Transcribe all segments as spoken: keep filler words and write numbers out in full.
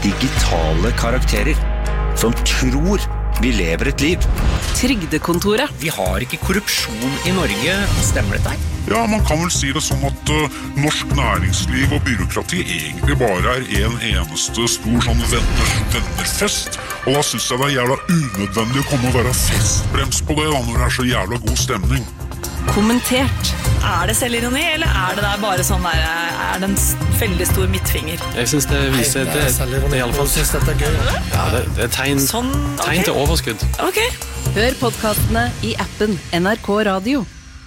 digitale karakterer som tror vi lever et liv. Trygdekontoret. Vi har ikke korrupsjon i Norge, stemmer det deg? Ja, man kan vel si det sånn at uh, norsk næringsliv og byråkrati egentlig bare er en eneste stor sånn venner, vennerfest. Og da synes jeg det er jævla unødvendig å komme og være festbrems på det da, når det er så jævla god stemning. Kommentert. Er det selvironi, eller er det der bare sånn der, er det en veldig stor midtfinger? Jeg synes det viser det, det, det i alle fall. Jeg synes dette er gøy. Ja, det, det er tegn, sånn, okay. tegn til overskudd. Ok. Hør podcastene i appen N R K Radio.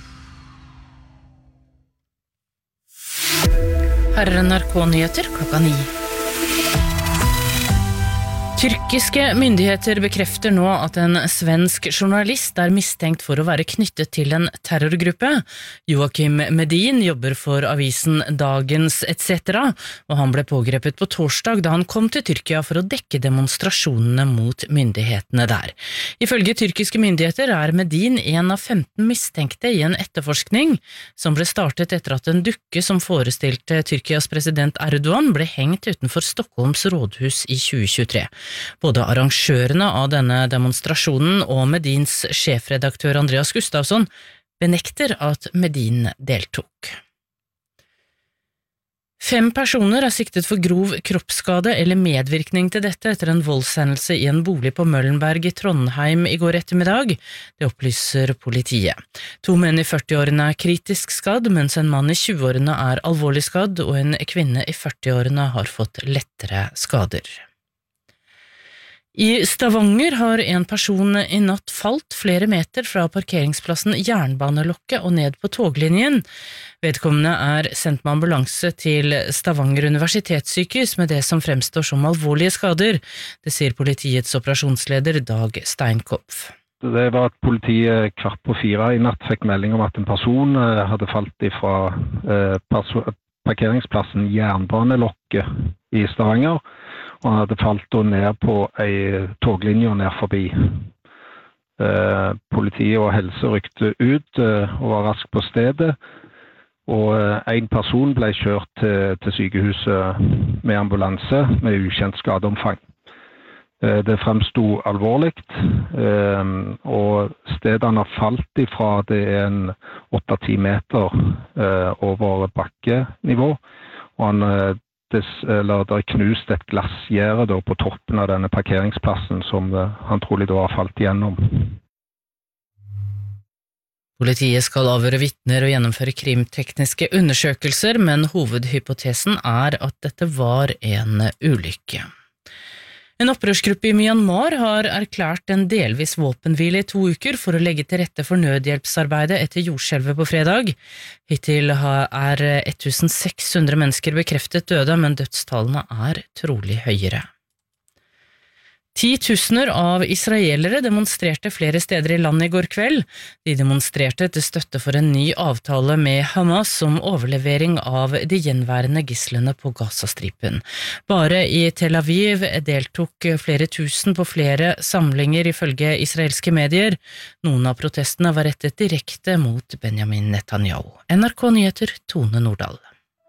Her er N R K-nyheter klokka ni. Tyrkiske myndigheter bekrefter nå at en svensk journalist er mistenkt for å være knyttet til en terrorgruppe. Joakim Medin jobber for avisen Dagens et cetera, og han ble pågrepet på torsdag da han kom til Tyrkia for å dekke demonstrasjonene mot myndighetene der. Ifølge tyrkiske myndigheter er Medin en av femten mistenkte i en etterforskning som ble startet etter at en dukke som forestilte Tyrkias president Erdogan ble hengt utenfor Stockholms rådhus i tjue tjuetre. Både arrangørene av denne demonstrasjonen og Medins sjefredaktør Andreas Gustafsson benekter at Medin deltok. Fem personer er siktet for grov kroppsskade eller medvirkning til dette etter en voldshendelse i en bolig på Møllenberg i Trondheim i går ettermiddag. Det opplyser politiet. To menn i førtiårene er kritisk skadd, mens en mann i tjueårene er alvorlig skadd, og en kvinne i førtiårene har fått lettere skader. I Stavanger har en person i natt falt flere meter fra parkeringsplassen Jernbanelokket og ned på toglinjen. Vedkommende er sendt med ambulanse til Stavanger universitetssykehus med det som fremstår som alvorlige skader. Det sier politiets operasjonsleder Dag Steinkopf. Det var at politiet kvart på fire i natt fikk melding om at en person hadde falt fra parkeringsplassen Jernbanelokket i Stavanger, og han hadde falt ned på en toglinje ned forbi. Eh, politiet og helse rykte ut eh, og var raskt på stedet, og eh, en person ble kjørt til, til sykehuset med ambulanse med ukjent skadeomfang. Eh, det fremstod alvorlig, eh, og stedet han har falt ifra det er en åtte til ti meter eh, over bakkenivå, og han eh, Det, eller det er knust et glassgjerde da, på toppen av denne parkeringsplassen som uh, han trolig da har falt igjennom. Politiet skal avhøre vitner og gjennomføre krimtekniske undersøkelser, men hovedhypotesen er at dette var en ulykke. En opprørsgruppe i Myanmar har erklært en delvis våpenhvile i to uker for å legge til rette for nødhjelpsarbeidet etter jordskjelvet på fredag. Hittil er tusen seks hundre mennesker bekreftet døde, men dødstallene er trolig høyere. Titusener av israelere demonstrerte flere steder i landet i går kveld. De demonstrerte til støtte for en ny avtale med Hamas om overlevering av de gjenværende gislene på Gazastripen. Bare i Tel Aviv deltok flere tusen på flere samlinger ifølge israelske medier. Noen av protestene var rettet direkte mot Benjamin Netanyahu. N R K Nyheter, Tone Nordahl.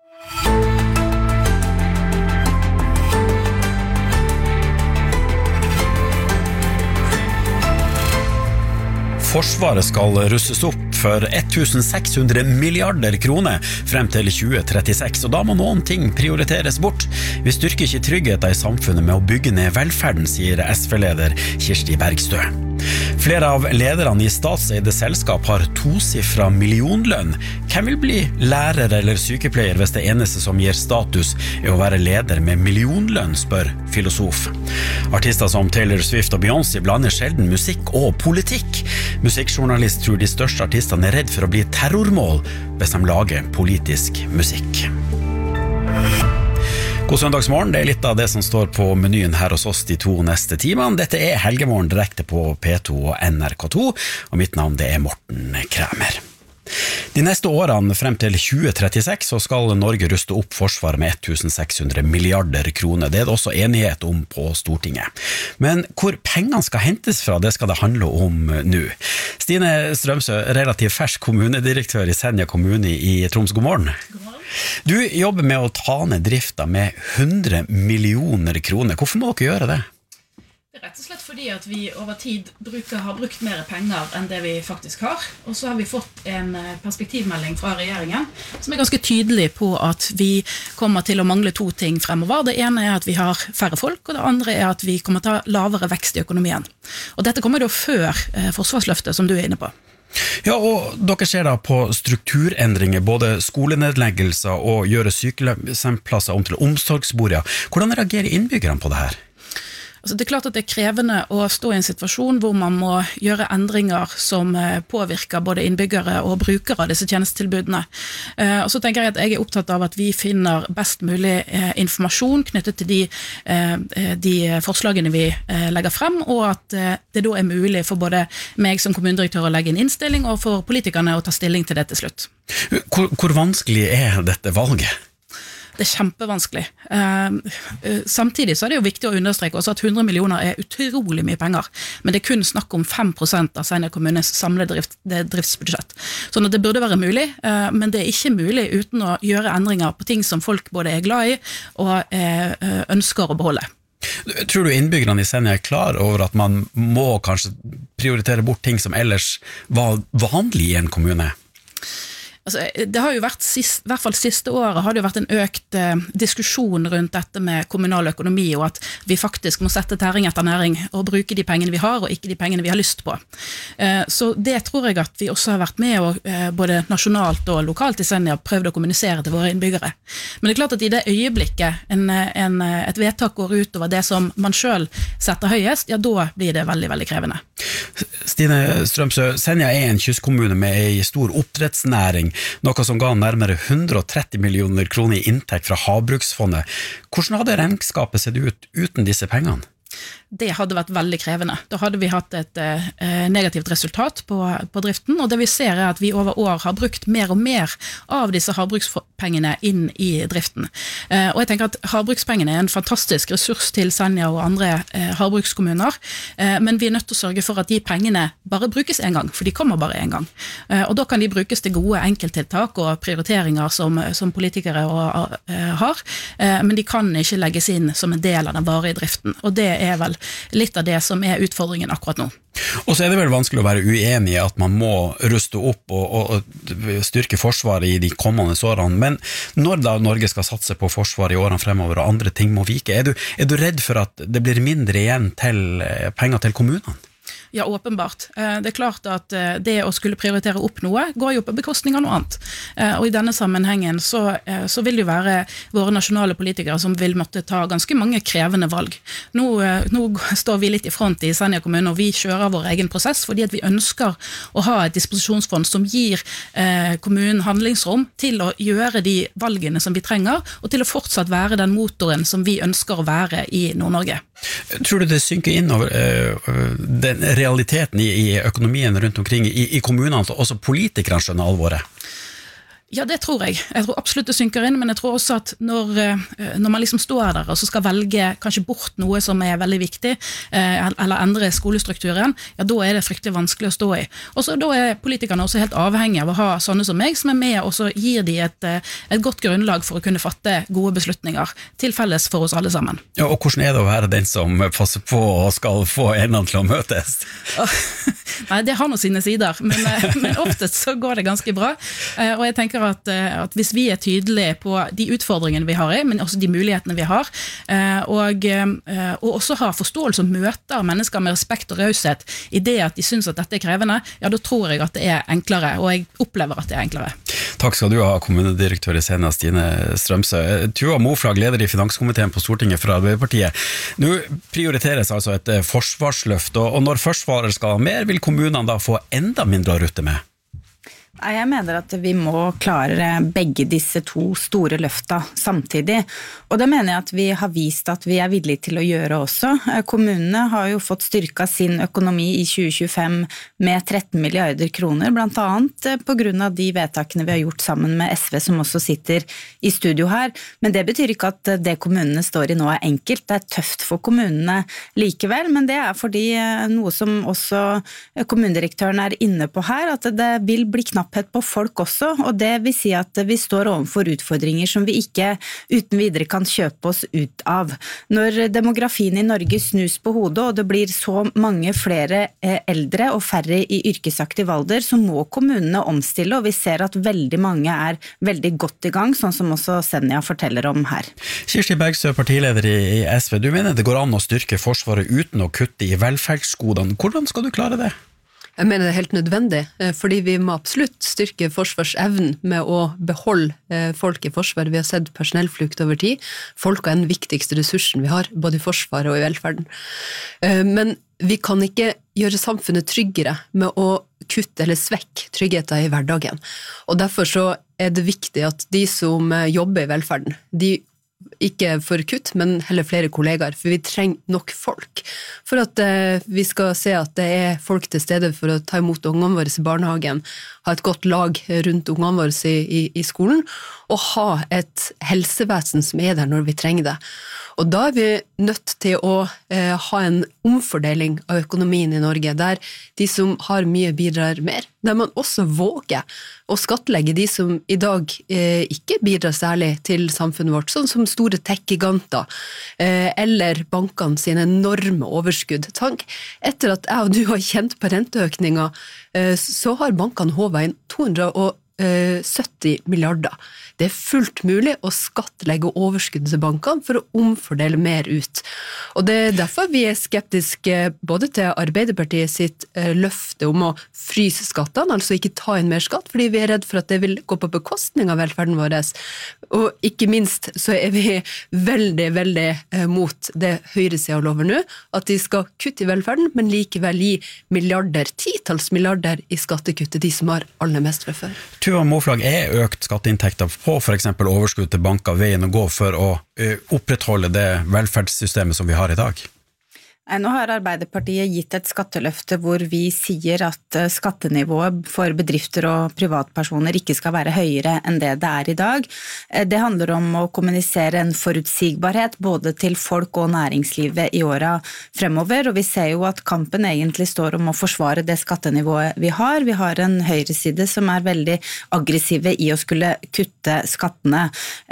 Forsvaret skal rustes opp for tusen seks hundre milliarder kroner frem til tjue trettiseks, og da må noen ting prioriteres bort. Vi styrker ikke tryggheten i samfunnet med å bygge ned velferden, sier S V-leder Kirsti Bergstø. Flere av lederne i statseide selskap har tosifret millionlønn. Hvem vil bli lærer eller sykepleier hvis det eneste som gir status er å være leder med millionlønn, spør filosof. Artister som Taylor Swift og Beyoncé blander sjelden musikk og politikk. Musikkjournalist tror de største artistene er redd for å bli terrormål hvis de lager politisk musikk. God søndagsmorgen, det er litt av det som står på menyen her hos oss de to neste timene. Dette er Helgemorgen direkte på P to og N R K to, og mitt navn det er Morten Kræmer. De neste årene frem til tjue trettiseks så skal Norge ruste opp forsvaret med seks hundre milliarder kroner. Det er det også enighet om på Stortinget. Men hvor pengene skal hentes fra, det skal det handle om nå. Stine Strømsø, relativt fersk kommunedirektør i Senja kommune i Troms, god morgen. God morgen. Du jobber med å ta ned drifta med hundre millioner kroner. Hvorfor må dere gjøre det? Det er rett og slett fordi at vi over tid bruker, har brukt mer penger enn det vi faktisk har. Og så har vi fått en perspektivmelding fra regjeringen som er ganske tydelig på at vi kommer til å mangle to ting fremover. Det ene er at vi har færre folk, og det andre er at vi kommer til å ha lavere vekst i økonomien. Og dette kommer da før eh, forsvarsløftet som du er inne på. Ja, og dere ser da på strukturendringer, både skolenedleggelser og gjøre sykehjemsplasser om til omsorgsboliger. Hvordan reagerer innbyggerne på det her? Altså, det er klart at det er krevende å stå i en situasjon hvor man må gjøre endringer som påvirker både innbyggere og brukere av disse tjenestetilbudene. Eh, og så tenker jeg at jeg er opptatt av at vi finner best mulig eh, informasjon knyttet til de, eh, de forslagene vi eh, legger frem, og at eh, det da er mulig for både meg som kommunedirektør å legge en innstilling, og for politikerne å ta stilling til det til slutt. Hvor, hvor vanskelig er dette valget? Det er kjempevanskelig. Uh, samtidig så er det jo viktig å understreke også at hundre millioner er utrolig mye penger, men det er kun snakk om fem prosent av Senja kommunes samlede drift, driftsbudsjett. Sånn at det burde være mulig, uh, men det er ikke mulig uten å gjøre endringer på ting som folk både er glad i og uh, ønsker å beholde. Tror du innbyggerne i Senja er klar over at man må kanskje prioritere bort ting som ellers var vanlig i en kommune? Altså, det har jo vært, sist, i hvert fall siste året har det jo vært en økt eh, diskusjon rundt dette med kommunal økonomi, og at vi faktisk må sette tæring etter næring og bruke de pengene vi har, og ikke de pengene vi har lyst på. Eh, så det tror jeg at vi også har vært med, og eh, både nasjonalt og lokalt i Senja prøvd å kommunisere til våre innbyggere. Men det er klart at i det øyeblikket en, en, et vedtak går ut over det som man selv setter høyest, ja, da blir det veldig, veldig krevende. Stine Strømsø, Senja er en kystkommune med en stor oppdrettsnæring, noe som ga nærmere hundre og tretti millioner kroner i inntekt fra Havbruksfondet. Hvordan hadde regnskapet sett ut uten disse pengene? Det hadde vært veldig krevende. Da hadde vi hatt et eh, negativt resultat på, på driften, og det vi ser er at vi over år har brukt mer og mer av disse havbrukspengene inn i driften. Eh, og jeg tenker at havbrukspengene er en fantastisk ressurs til Senja og andre eh, havbrukskommuner, eh, men vi er nødt til å sørge for at de pengene bare brukes en gang, for de kommer bare en gang. Eh, og da kan de brukes til gode enkelttiltak og prioriteringer som, som politikere og, eh, har, eh, men de kan ikke legges inn som en del av den varige driften, og det er vel litt av det som er utfordringen akkurat nå. Og så er det vel vanskelig å være uenig i at man må ruste opp og, og, og styrke forsvaret i de kommende årene, men når da Norge skal satse på forsvaret i årene fremover og andre ting må vike, er du, er du redd for at det blir mindre igjen til penger til kommunene? Ja, åpenbart. Det er klart at det å skulle prioritere opp noe går jo på bekostning av noe annet. Og i denne sammenhengen så, så vil det jo være våre nasjonale politikere som vil måtte ta ganske mange krevende valg. Nå, nå står vi litt i front i Senja kommune, og vi kjører vår egen prosess fordi at vi ønsker å ha et disposisjonsfond som gir eh, kommunen handlingsrom til å gjøre de valgene som vi trenger, og til å fortsatt være den motoren som vi ønsker å være i Nord-Norge. Tror du det synker inn over uh, den realiteten i, i økonomien rundt omkring i, i kommunene, så også politikerne skjønner alvoret? Ja, det tror jeg. Jeg tror absolutt det synker inn, men jeg tror også at når, når man liksom står der og så skal velge kanskje bort noe som er veldig viktig, eller endre skolestrukturen, ja, da er det fryktelig vanskelig å stå i. Og så da er politikerne også helt avhengige av å ha sånne som meg, som er med og så gir de et, et godt grunnlag for å kunne fatte gode beslutninger til felles for oss alle sammen. Ja, og hvordan er det å være den som passer på og skal få endene til å møtes? Nei, det har noe sine sider, men, men oftest så går det ganske bra, og jeg tenker At, at hvis vi er tydelige på de utfordringene vi har i, men også de mulighetene vi har, og, og også har forståelse og møter mennesker med respekt og raushet i det at de synes at dette er krevende, ja, da tror jeg at det er enklere, og jeg opplever at det er enklere. Takk skal du ha, kommunedirektør i Senja, Stine Strømsø. Tuva Moflag, leder i Finanskomiteen på Stortinget fra Arbeiderpartiet. Nå prioriteres altså et forsvarsløft, og når Forsvaret skal ha mer, vil kommunene da få enda mindre å rutte med? Jeg mener at vi må klare begge disse to store løfta samtidig, og det mener jeg at vi har vist at vi er villige til å gjøre også. Kommunene har jo fått styrket sin økonomi i tjue tjuefem med tretten milliarder kroner, blant annet på grunn av de vedtakene vi har gjort sammen med S V, som også sitter i studio her. Men det betyr ikke at det kommunene står i nå er enkelt. Det er tøft for kommunene likevel, men det er fordi noe som også kommunedirektøren er inne på her, at det vil bli knapt på folk også, og det vil si at vi står overfor utfordringer som vi ikke uten videre kan kjøpe oss ut av. Når demografien i Norge snus på hodet, og det blir så mange flere eldre og færre i yrkesaktiv alder, så må kommunene omstille, og vi ser at veldig mange er veldig godt i gang, sånn som også Senja forteller om her. Kirsti Bergstø, partileder i S V, du mener det går an å styrke Forsvaret uten å kutte i velferdsgodene. Hvordan skal du klare det? Jeg mener det er helt nødvendig, fordi vi må absolutt styrke forsvarsevnen med å beholde folk i forsvaret. Vi har sett personellflukt over tid. Folk er den viktigste ressursen vi har, både i forsvaret og i velferden. Men vi kan ikke gjøre samfunnet tryggere med å kutte eller svekke tryggheten i hverdagen. Og derfor så er det viktig at de som jobber i velferden, de ikke for kutt, men heller flere kollegaer, for vi trenger nok folk for at eh, vi skal se at det er folk til stede for å ta imot ungene våre i barnehagen, ha et godt lag rundt ungene våre i, i, i skolen, og ha et helsevesen som er der når vi trenger det. Og da er vi nødt til å eh, ha en omfordeling av økonomien i Norge, der de som har mye bidrar mer, der man også våger å skattlegge de som i dag eh, ikke bidrar særlig til samfunnet vårt, sånn som store tech-giganter, eh, eller bankene sine enorme overskudd. Tank, etter at jeg og du har kjent på renteøkninger, eh, så har bankene håvet inn to hundre sytti milliarder. Det er fullt mulig å skattlegge overskuddet til bankene for å omfordele mer ut. Og det er derfor vi er skeptiske både til Arbeiderpartiet sitt løfte om å fryse skattene, altså ikke ta inn mer skatt, fordi vi er redd for at det vil gå på bekostning av velferden vår. Og ikke minst så er vi veldig, veldig mot det høyresiden lover nå, at de skal kutte i velferden, men likevel gi milliarder, titalls milliarder i skattekutt til de som har aller mest fra før. Tuva Moflag, er økt skatteinntekter på for eksempel overskudd til banker veien å gå for å opprettholde det velferdssystemet som vi har i dag? Nå har Arbeiderpartiet gitt et skatteløfte hvor vi sier at skattenivået for bedrifter og privatpersoner ikke skal være høyere enn det det er i dag. Det handler om å kommunisere en forutsigbarhet både til folk og næringslivet i åra fremover, og vi ser jo at kampen egentlig står om å forsvare det skattenivået vi har. Vi har en høyreside som er veldig aggressive i å skulle kutte skattene.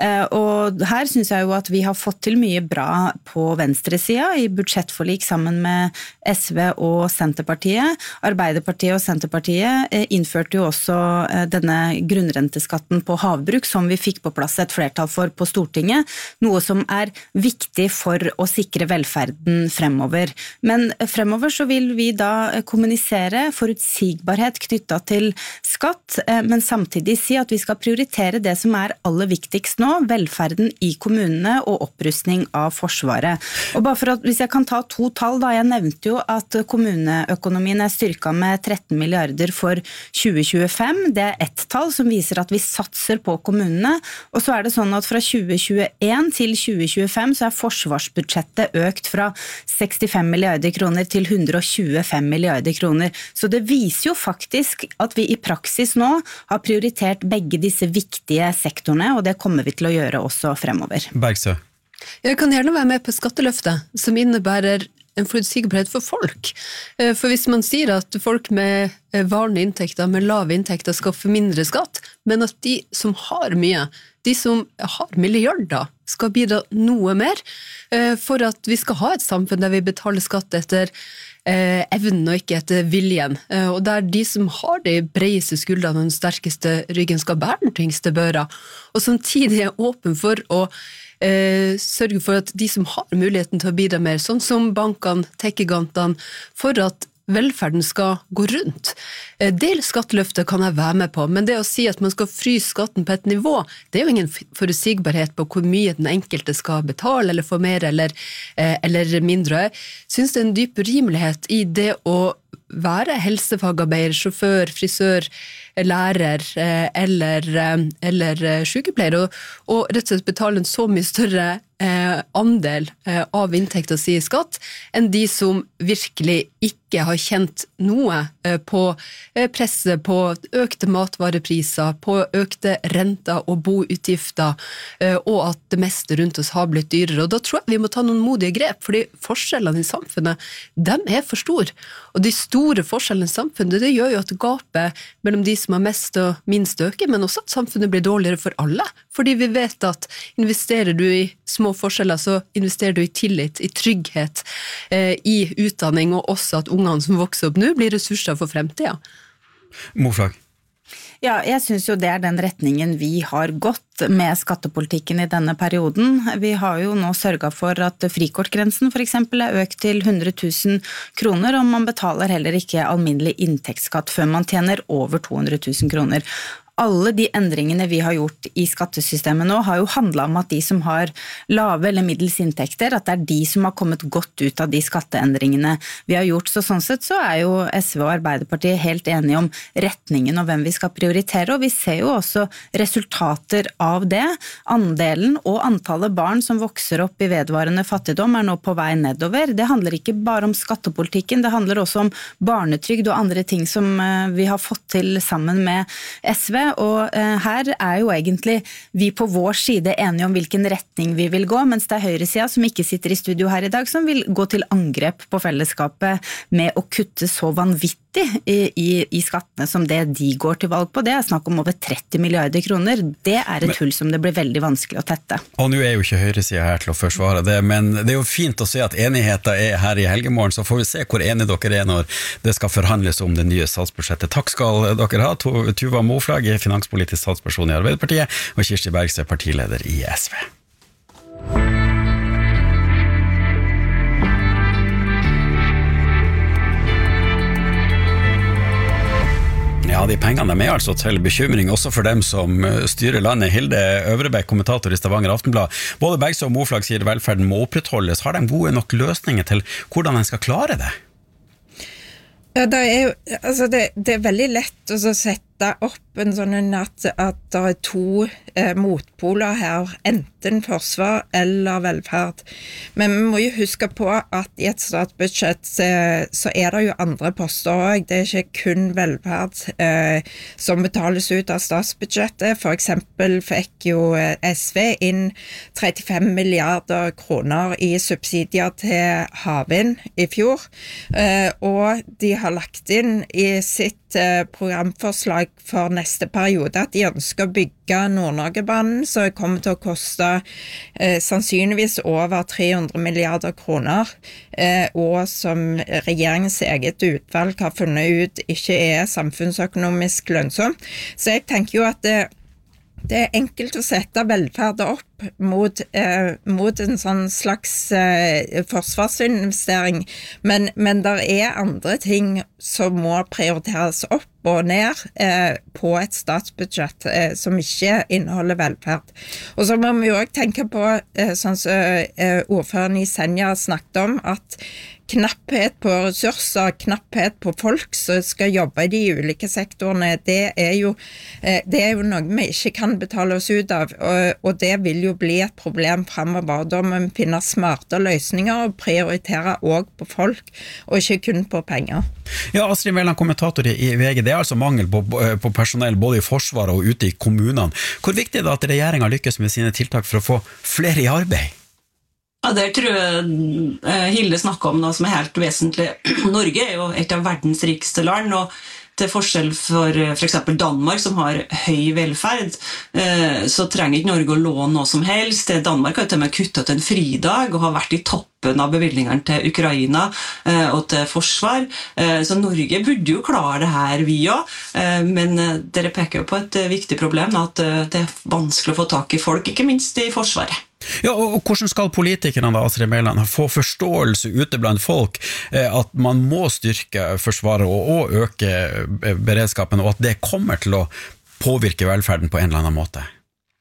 Og her synes jeg jo at vi har fått til mye bra på venstresida i budsjettforlik sammen med S V og Senterpartiet. Arbeiderpartiet og Senterpartiet innførte jo også denne grunnrenteskatten på havbruk som vi fikk på plass et flertall for på Stortinget, noe som er viktig for å sikre velferden fremover. Men fremover så vil vi da kommunisere forutsigbarhet knyttet til skatt, men samtidig si at vi skal prioritere det som er aller viktigst nå, velferden i kommunene og opprustning av Forsvaret. Og bare for at, hvis jeg kan ta to tall da, jeg nevnte jo at kommuneøkonomien er styrket med tretten milliarder for tjue tjuefem. Det er ett tall som viser at vi satser på kommunene, og så er det sånn at fra tjue tjueen til tjue tjuefem så er forsvarsbudsjettet økt fra sekstifem milliarder kroner til hundre og tjuefem milliarder kroner. Så det viser jo faktisk at vi i praksis nå har prioritert begge disse viktige sektorene, og det kommer vi til å gjøre også fremover. Bergstø. Jeg kan gjerne være med på skatteløftet, som innebærer en forutsigbarhet for folk. For hvis man sier at folk med varende inntekter, med lave inntekter skal få mindre skatt, men at de som har mye, de som har milliarder, skal bidra noe mer for at vi skal ha et samfunn der vi betaler skatt etter evnen og ikke etter viljen, og der de som har de bredeste skuldrene og den sterkeste ryggen skal bære den tyngste børa, og samtidig er åpen for å Eh, sørge for at de som har muligheten til å bidra mer, sånn som bankene, tech-gigantene, for at velferden skal gå rundt. Eh, del skatteløftet kan jeg være med på, men det å si at man skal fryse skatten på et nivå, det er jo ingen forutsigbarhet på hvor mye den enkelte skal betale, eller få mer, eller, eh, eller mindre. Jeg synes det er en dyp urimelighet i det å være helsefagarbeider, sjåfør, frisør, lærer eller, eller sykepleier, og, og rett og slett betale en så mye større Eh, andel eh, av inntekta si i skatt enn de som virkelig ikke har kjent noe eh, på eh, presset på økte matvarepriser, på økte renter og boutgifter, eh, og at det meste rundt oss har blitt dyrere. Og da tror jeg vi må ta noen modige grep, fordi forskjellene i samfunnet, de er for store. Og de store forskjellene i samfunnet, det gjør jo at gapet mellom de som har mest og minst øker, men også at samfunnet blir dårligere for alle. Fordi vi vet at investerer du i små forskjeller, så investerer du i tillit, i trygghet, eh, i utdanning, og også at ungene som vokser opp nå blir ressurser for fremtiden. Moflag. Ja, jeg synes jo det er den retningen vi har gått med skattepolitikken i denne perioden. Vi har jo nå sørget for at frikortgrensen for eksempel er økt til hundre tusen kroner, og man betaler heller ikke alminnelig inntektsskatt før man tjener over to hundre tusen kroner. Alle de endringene vi har gjort i skattesystemet nå har jo handlet om at de som har lave eller middels inntekter, at det er de som har kommet godt ut av de skatteendringene vi har gjort. Så sånn sett så er jo S V og Arbeiderpartiet helt enige om retningen og hvem vi skal prioritere, og vi ser jo også resultater av det. Andelen og antallet barn som vokser opp i vedvarende fattigdom er nå på vei nedover. Det handler ikke bare om skattepolitikken, det handler også om barnetrygd og andre ting som vi har fått til sammen med S V. Og eh, her er jo egentlig vi på vår side enige om hvilken retning vi vil gå, mens det er høyresiden som ikke sitter i studio her i dag, som vil gå til angrep på fellesskapet med å kutte så vanvittig i, i, i skattene som det de går til valg på. Det er snakk om over tretti milliarder kroner. Det er et hull som det blir veldig vanskelig å tette. Og nå er jo ikke høyresiden her til å forsvare det, men det er jo fint å se at enigheten er her i Helgemorgen, så får vi se hvor enige dere er når det skal forhandles om det nye statsbudsjettet. Takk skal dere ha, Tuva Moflag, finanspolitisk statsperson i Arbeiderpartiet, og Kirsti Bergstø, partileder i S V. Ja, de pengene er altså til bekymring også for dem som styrer landet. Hilde Øvrebekk, kommentator i Stavanger Aftenblad. Både Bergstø og Moflag sier velferden må opprettholdes. Har de gode nok løsninger til hvordan en skal klare det? Ja, det er jo, altså det, det er veldig lett å sette opp en sånn at, at det er to eh, motpoler her, enten forsvar eller velferd. Men vi må jo huske på at i et statsbudsjett eh, så er det jo andre poster også. Det er ikke kun velferd eh, som betales ut av statsbudsjettet. For eksempel fikk jo S V inn trettifem milliarder kroner i subsidier til havvind i fjor, eh, og de har lagt inn i sitt programforslag for neste periode at de ønsker å bygge Nord-Norge-banen, så det kommer til å koste eh, sannsynligvis over tre hundre milliarder kroner, eh, og som regjeringens eget utvalg har funnet ut ikke er samfunnsøkonomisk lønnsomt. Så jeg tenker jo at det, det er enkelt å sette velferd opp mot, eh, mot en sånn slags eh, forsvarsinvestering, men, men der er andre ting som må prioriteres opp og ned eh, på et statsbudsjett eh, som ikke inneholder velferd. Og så må vi jo også tenke på, eh, sånn som eh, ordføreren i Senja snakket om, at knapphet på ressurser, knapphet på folk som skal jobbe i de ulike sektorene, det er jo, eh, det er jo noe vi ikke kan betale oss ut av, og, og det vil jo bli et problem fremover. Da må vi finne smarte løsninger og prioritere også på folk, og ikke kun på penger. Ja, Astrid Mæland, kommentator i V G, det er altså mangel på, på personell både i forsvaret og ute i kommunene. Hvor viktig er det at regjeringen lykkes med sine tiltak for å få flere i arbeid? Ja, det tror jeg Hilde snakket om noe som er helt vesentlig. Norge er jo et av verdens rikeste land, og til forskjell for for eksempel Danmark, som har høy velferd, så trenger ikke Norge å låne noe som helst. Danmark har til og med kuttet en fridag og har vært i toppen av bevilgningene til Ukraina og til forsvar. Så Norge burde jo klare det her vi også, men dere peker jo på et viktig problem, at det er vanskelig å få tak i folk, ikke minst i forsvaret. Ja, og hvordan skal politikerne da, Astrid Mæland, få forståelse ute blant folk at man må styrke forsvaret og, og øke beredskapen, og at det kommer til å påvirke velferden på en eller annen måte?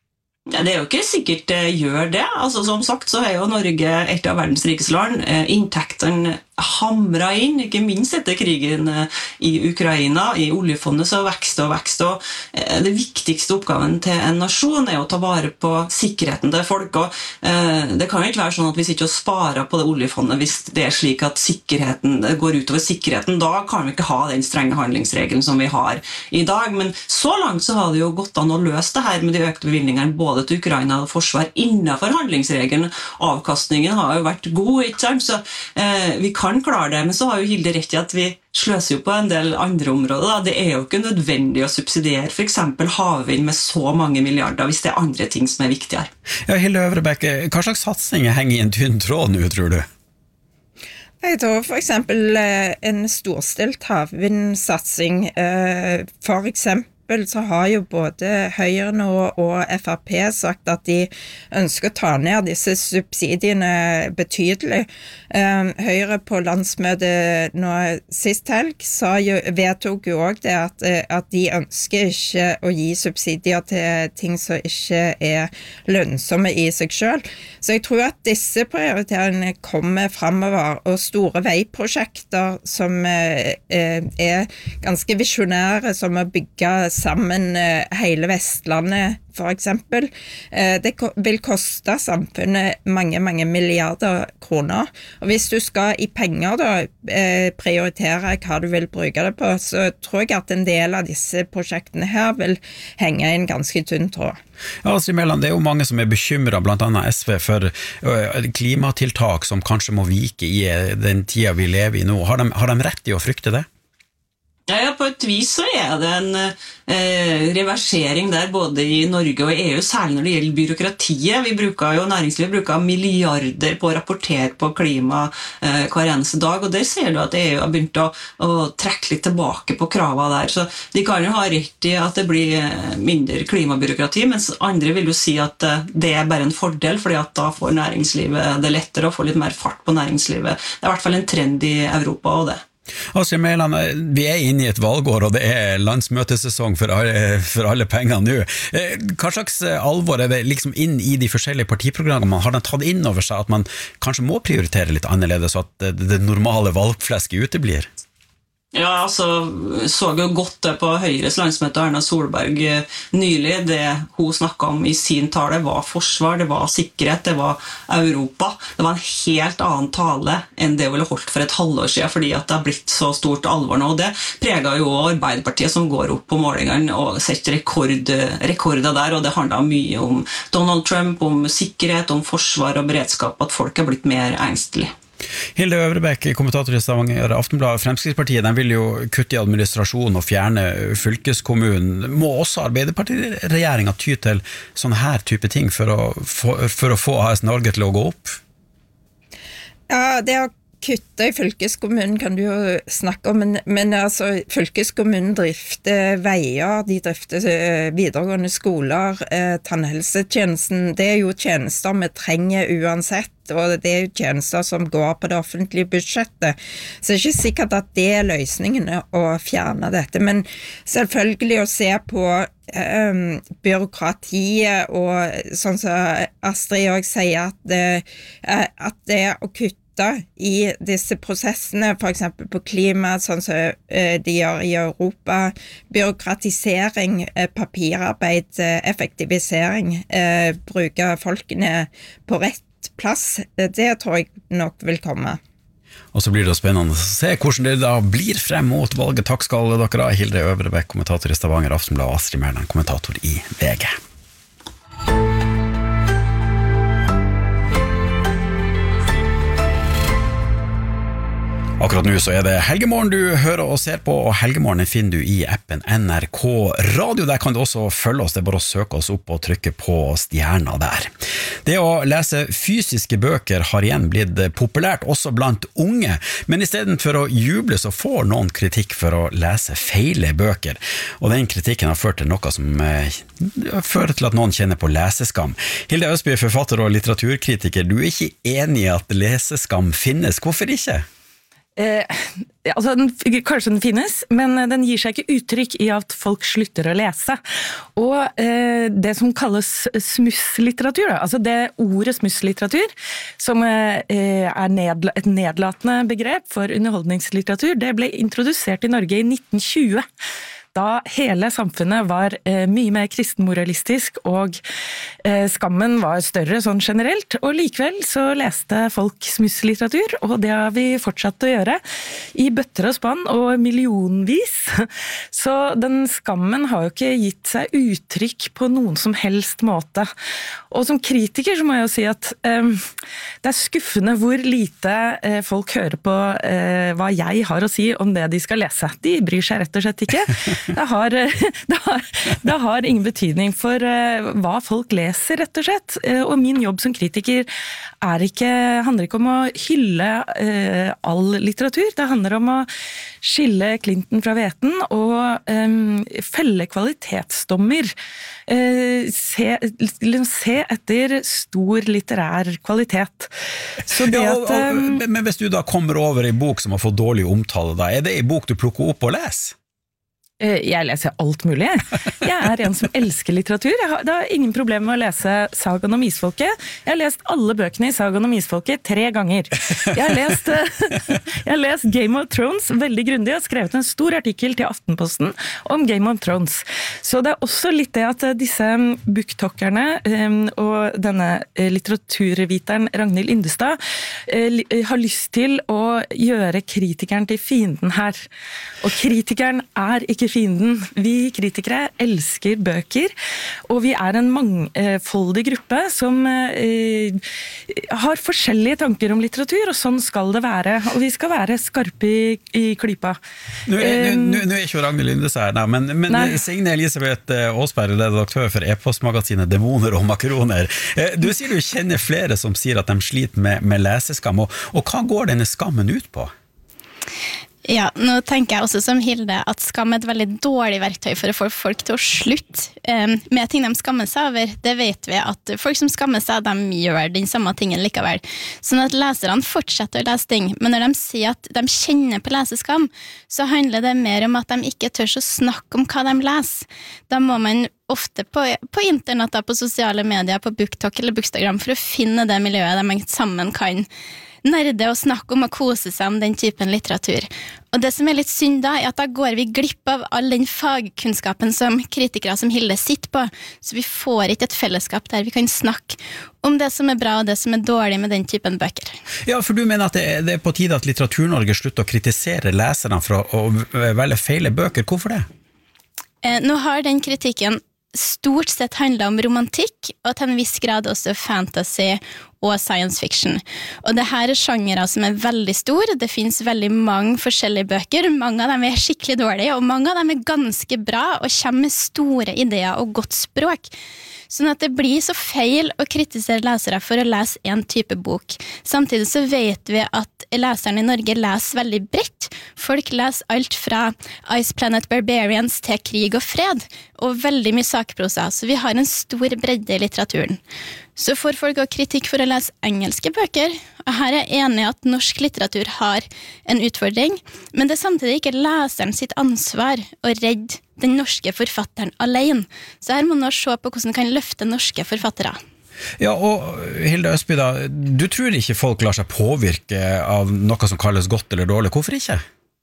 Ja, det er jo ikke sikkert det gjør det. Altså, som sagt så er jo Norge et av verdens rikeste land. Inntektene hamra inn, ikke minst etter krigen i Ukraina, i oljefondet så vekster og vekster, og det viktigste oppgaven til en nasjon er å ta vare på sikkerheten til folk, og det kan jo ikke være sånn at vi sitter og sparer på det oljefondet hvis det er slik at sikkerheten det går utover sikkerheten, da kan vi ikke ha den strenge handlingsregelen som vi har i dag, men så langt så har det jo gått an å løse det her med de økte bevilgningene både til Ukraina og forsvar innenfor handlingsregelen. Avkastningen har jo vært god, ikke sant? Så eh, vi kan klare det, men så har jo Hilde rett i at vi sløser jo på en del andre områder. Da. Det er jo ikke nødvendig å subsidiere for eksempel havvind med så mange milliarder hvis det er andre ting som er viktigere. Ja, Hilde Øvrebekk, hva slags satsing henger i en tynn tråd nå, tror du? Jeg tror for eksempel en storstilt havvindsatsing, for eksempel så har jo både Høyre nå og F R P sagt at de ønsker å ta ned disse subsidiene betydelig. Høyre på landsmøtet nå sist helg sa jo, vedtok jo også det at, at de ønsker ikke å gi subsidier til ting som ikke er lønnsomme i seg selv. Så jeg tror at disse prioriteringene kommer fremover, og store veiprosjekter som er ganske visjonære, som å bygge sammen hele Vestlandet for eksempel. Det vil koste samfunnet mange, mange milliarder kroner. Og hvis du skal i penger da prioritere hva du vil bruke det på, så tror jeg at en del av disse prosjektene her vil henge i en ganske tynn tråd. Ja, Astrid Mæland, det er jo mange som er bekymret, blant annet S V, for klimatiltak som kanskje må vike i den tida vi lever i nå. Har de, har de rett i å frykte det? Ja, på et vis så er det en eh, reversering der både i Norge og E U, særlig når det gjelder byråkratiet. Vi bruker jo, næringslivet bruker milliarder på å rapportere på klima eh, hver eneste dag, og der ser du at E U har begynt å, å trekke litt tilbake på kravene der. Så de kan jo ha rett i at det blir mindre klimabyråkrati, mens andre vil jo si at det er bare en fordel, fordi at da får næringslivet det lettere og får litt mer fart på næringslivet. Det er i hvert fall en trend i Europa og det. Astrid Mæland, vi er inne i et valgår, og det er landsmøtesesong for alle, for alle pengene nå. Hva slags alvor er det liksom inn i de forskjellige partiprogrammene? Har de tatt inn over seg at man kanskje må prioritere litt annerledes, så at det, det normale valgflesket uteblir? Ja, altså, så jo godt det på Høyres landsmøte Erna Solberg nylig. Det hun snakket om i sin tale var forsvar, det var sikkerhet, det var Europa. Det var en helt annen tale enn det hun ville holdt for et halvår siden, fordi at det har blitt så stort alvor nå. Og det preget jo Arbeiderpartiet som går opp på målingene og setter rekord, rekorder der, og det handler mye om Donald Trump, om sikkerhet, om forsvar og beredskap, at folk har blitt mer engstelige. Hilde Øvrebekk, kommentator i Stavanger Aftenblad. Fremskrittspartiet de vil jo kutte i administrasjon og fjerne fylkeskommunen. Må også Arbeiderpartiet-regjeringen ty til sånne her type ting for å, for, for å få A S Norge til å gå opp? Ja, det er kutte i fylkeskommunen kan du jo snakke om, men, men altså, fylkeskommunen drifter veier, de drifter videregående skoler, eh, tannhelsetjenesten, det er jo tjenester vi trenger uansett, og det er jo tjenester som går på det offentlige budsjettet, så det er ikke sikkert at det er løsningene å fjerne dette, men selvfølgelig å se på um, byråkratiet, og sånn som Astrid også sier, at det, at det å kutte i disse prosessene, for eksempel på klima, sånn som de gjør i Europa, byråkratisering, papirarbeid, effektivisering, bruke folkene på rett plass, det tror jeg nok vil komme. Og så blir det spennende å se hvordan det da blir frem mot valget. Takk skal dere ha, Hilde Øvrebekk, kommentator i Stavanger Aftenblad, og Astrid Mæland, kommentator i V G. Akkurat nå så er det Helgemorgen du hører og ser på, og Helgemorgen finner du i appen N R K Radio. Der kan du også følge oss, det er bare å søke oss opp og trykke på stjerna der. Det å lese fysiske bøker har igjen blitt populært også blant unge, men i stedet for å juble så får noen kritikk for å lese feile bøker, og den kritikken har ført til noe som eh, fører til at noen kjenner på leseskam. Hilde Østby, forfatter og litteraturkritiker, du er ikke enig i at leseskam finnes, hvorfor ikke? Eh, altså den, kanskje den finnes, men den gir seg ikke uttrykk i at folk slutter å lese. Og eh, det som kalles smusslitteratur, altså det ordet smusslitteratur, som eh, er nedla, et nedlatende begrep for underholdningslitteratur, det ble introdusert i Norge i nitten tjue. Da hele samfunnet var eh, mye mer kristenmoralistisk, og eh, skammen var større sånn generelt, og likevel så leste folk smusslitteratur, og det har vi fortsatt å gjøre, i bøtter og spann, og millionvis. Så den skammen har jo ikke gitt seg uttrykk på noen som helst måte. Og som kritiker så må jeg jo si at eh, det er skuffende hvor lite eh, folk hører på eh, hva jeg har å si om det de skal lese. De bryr seg rett og slett ikke. Det har, det, har, det har ingen betydning for uh, hva folk leser, rett og slett. Uh, og min jobb som kritiker er ikke, handler ikke om å hylle uh, all litteratur. Det handler om å skille Clinton fra hveten og um, felle kvalitetsdommer. Uh, se, se etter stor litterær kvalitet. Så det ja, og, at, um, men hvis du da kommer over en bok som har fått dårlig omtale, da, er det en bok du plukker opp og leser? Jeg leser alt mulig. Jeg er en som elsker litteratur. Jeg har, det har ingen problem med å lese Sagaen om Isfolket. Jeg har lest alle bøkene i Sagaen om Isfolket tre ganger. Jeg har lest, jeg har lest Game of Thrones veldig grundig og skrevet en stor artikkel til Aftenposten om Game of Thrones. Så det er også litt det at disse booktalkerne og denne litteraturviteren Ragnhild Yndestad har lyst til å gjøre kritikeren til fienden her. Og kritikeren er ikke fienden. Vi kritikere elsker bøker, og vi er en mangfoldig gruppe som eh, har forskjellige tanker om litteratur, og sånn skal det være. Og vi skal være skarpe i, i klypa. Nå er, um, nå, nå er ikke Ragnhild Yndestad her, men, men Signe Elisabeth Aasberg er redaktør for e-postmagasinet Demoner og Makroner. Du sier du kjenner flere som sier at de sliter med, med leseskam, og, og hva går denne skammen ut på? Ja, nå tenker jeg også som Hilde at skam er et veldig dårlig verktøy for å få folk til å slutte um, med ting de skammer seg over. Det vet vi at folk som skammer seg, de gjør den samme tingen likevel. Sånn at leserne fortsetter å lese ting, men når de sier at de kjenner på leseskam, så handler det mer om at de ikke tør å snakke om hva de leser. Da må man ofte på, på internett, på sosiale medier, på BookTok eller Bookstagram for å finne det miljøet der man sammen kan nerde og snakke om og kose seg om den typen litteratur. Og det som er litt synd da, er at da går vi glipp av all den fagkunnskapen som kritikere som Hilde sitter på, så vi får ikke et fellesskap der vi kan snakke om det som er bra og det som er dårlig med den typen bøker. Ja, for du mener at det er, det er på tide at Litteratur-Norge slutter å kritisere leserne for å velge feile bøker. Hvorfor det? Eh, nå har den kritikken stort sett handler om romantikk, og til en viss grad også fantasy og science fiction. Og det her er sjangere som er veldig store. Det finnes veldig mange forskjellige bøker. Mange av dem er skikkelig dårlige, og mange av dem er ganske bra og kommer med store ideer og godt språk. Sånn at det blir så feil å kritisere lesere for å lese en type bok. Samtidig så vet vi at leserne i Norge leser veldig bredt. Folk leser alt fra Ice Planet Barbarians til Krig og fred, og veldig mye sakprosa, så vi har en stor bredde i litteraturen. Så får folk også kritikk for å lese engelske bøker, og her er jeg enig i at norsk litteratur har en utfordring, men det er samtidig ikke leseren sitt ansvar å redde den norske forfatteren alene. Så her må man se på hvordan man kan løfte norske forfattere. Ja, og Hilde Østby da, du tror ikke folk lar seg påvirke av noe som kalles godt eller dårlig. Hvorfor ikke?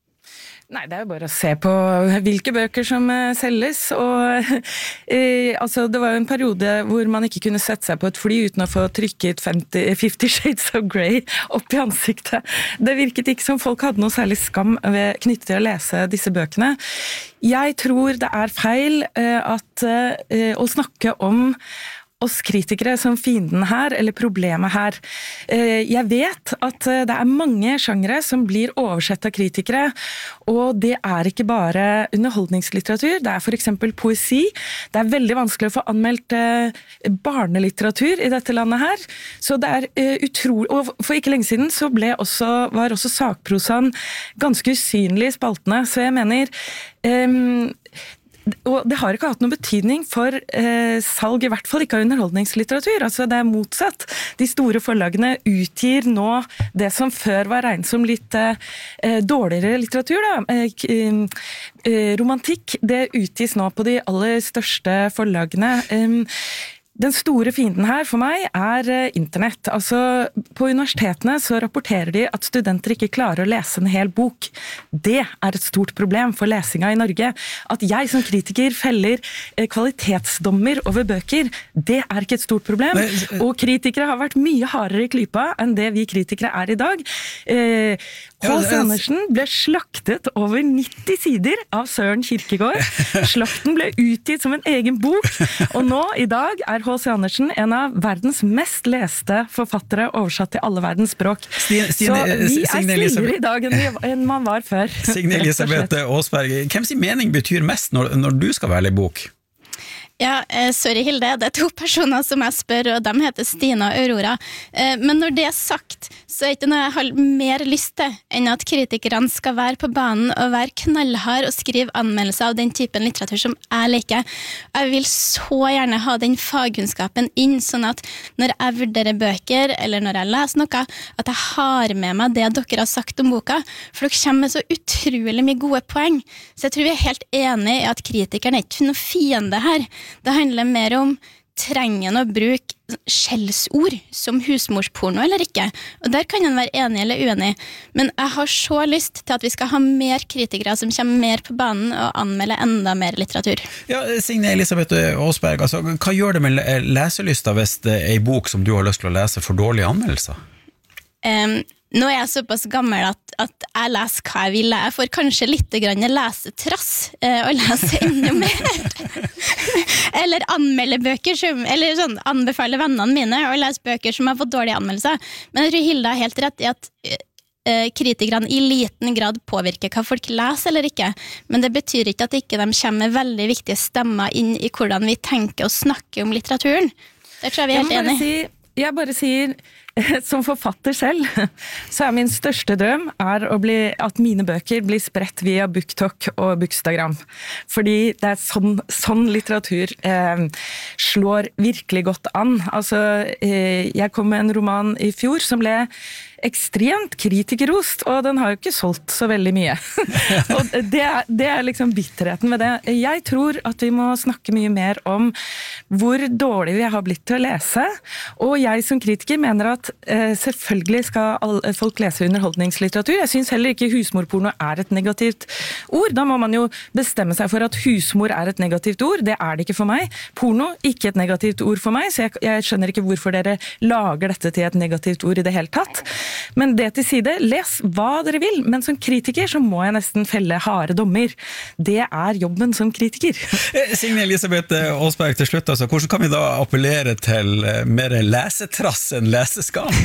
Nei, det er jo bare å se på hvilke bøker som selges, og eh, altså, det var jo en periode hvor man ikke kunne sette seg på et fly uten å få trykket Fifty Shades of Grey opp i ansiktet. Det virket ikke som folk hadde noe særlig skam ved knyttet til å lese disse bøkene. Jeg tror det er feil eh, at, eh, å snakke om oss kritikere som fienden her, eller problemet her. Jeg vet at det er mange sjangere som blir oversett av kritikere, og det er ikke bare underholdningslitteratur, det er for eksempel poesi. Det er veldig vanskelig å få anmeldt barnelitteratur i dette landet her, så det er utrolig, og for ikke lenge siden så ble også, var også sakprosaen ganske usynlig i spaltene, så jeg mener, um, og det har ikke hatt noen betydning for eh, salg, i hvert fall ikke av underholdningslitteratur. Altså det er motsatt. De store forlagene utgir nå det som før var regnet som litt eh, dårligere litteratur. Da. Eh, eh, romantikk, det utgis nå på de aller største forlagene. Eh, Den store fienden her for meg er internett. Altså, på universitetene så rapporterer de at studenter ikke klarer å lese en hel bok. Det er et stort problem for lesinga i Norge. At jeg som kritiker feller kvalitetsdommer over bøker, det er ikke et stort problem. Og kritikere har vært mye hardere i klypa enn det vi kritikere er i dag. Eh, H C Andersen ble slaktet over nitti sider av Søren Kierkegaard. Slakten ble utgitt som en egen bok, og nå i dag er H C Andersen en av verdens mest leste forfattere oversatt til alle verdens språk. Stine, Stine, Så vi er snillere i dag enn, vi, enn man var før. Signe Elisabeth Aasberg, hvem sin mening betyr mest når, når du skal velge bok? Ja, eh, sorry Hilde, det er to personer som jeg spør, og de heter Stina og Aurora. Eh, men når det er sagt, så er det ikke noe jeg har mer lyst til enn at kritikerne skal være på banen og være knallhard og skrive anmeldelser av den typen litteratur som jeg liker. Jeg vil så gjerne ha den fagkunnskapen inn, sånn at når jeg vurderer bøker, eller når jeg leser noe, at jeg har med meg det dere har sagt om boka, for dere kommer med så utrolig mye gode poeng. Så jeg tror vi er helt enige i at kritikeren er ikke noe fiende her. Det handler mer om trenger å bruke skjellsord som husmorsporno eller ikke. Og der kan han være enig eller uenig. Men jeg har så lyst til at vi skal ha mer kritikere som kommer mer på banen og anmelder enda mer litteratur. Ja, Signe Elisabeth Aasberg, altså, hva gjør det med leselysta hvis det er en bok som du har lyst til å lese for dårlige anmeldelser? Um, nå er jeg såpass gammel at, at jeg leser hva jeg vil. Jeg får kanskje litt grann lesetrass uh, og lese enda mer. Eller anmelde bøker, som, eller sånn, anbefale vennene mine å lese bøker som har fått dårlige anmeldelser. Men jeg tror Hilda har helt rett i at uh, kritikerne i liten grad påvirker hva folk leser eller ikke. Men det betyr ikke at ikke de kommer med veldig viktige stemmer inn i hvordan vi tenker og snakker om litteraturen. Det tror jeg vi er helt enige. Si, jeg bare sier, som forfatter selv, så er min største drøm er å bli, at mine bøker blir spredt via BookTok og Bookstagram. Fordi det er sånn, sånn litteratur eh, slår virkelig godt an. Altså, eh, jeg kom med en roman i fjor som ble ekstremt kritikerrost, og den har jo ikke solgt så veldig mye. Og det er, det er liksom bitterheten med det. Jeg tror at vi må snakke mye mer om hvor dårlig vi har blitt til å lese, og jeg som kritiker mener at eh, selvfølgelig skal alle, folk lese underholdningslitteratur. Jeg synes heller ikke husmorporno er et negativt ord. Da må man jo bestemme seg for at husmor er et negativt ord. Det er det ikke for meg. Porno, ikke et negativt ord for meg, så jeg, jeg skjønner ikke hvorfor dere lager dette til et negativt ord i det hele tatt. Men det til side, les hva dere vil, men som kritiker så må jeg nesten felle harde dommer. Det er jobben som kritiker. Signe Elisabeth Aasberg, til slutt, altså, hvordan kan vi da appellere til mer lesetrass enn leseskam?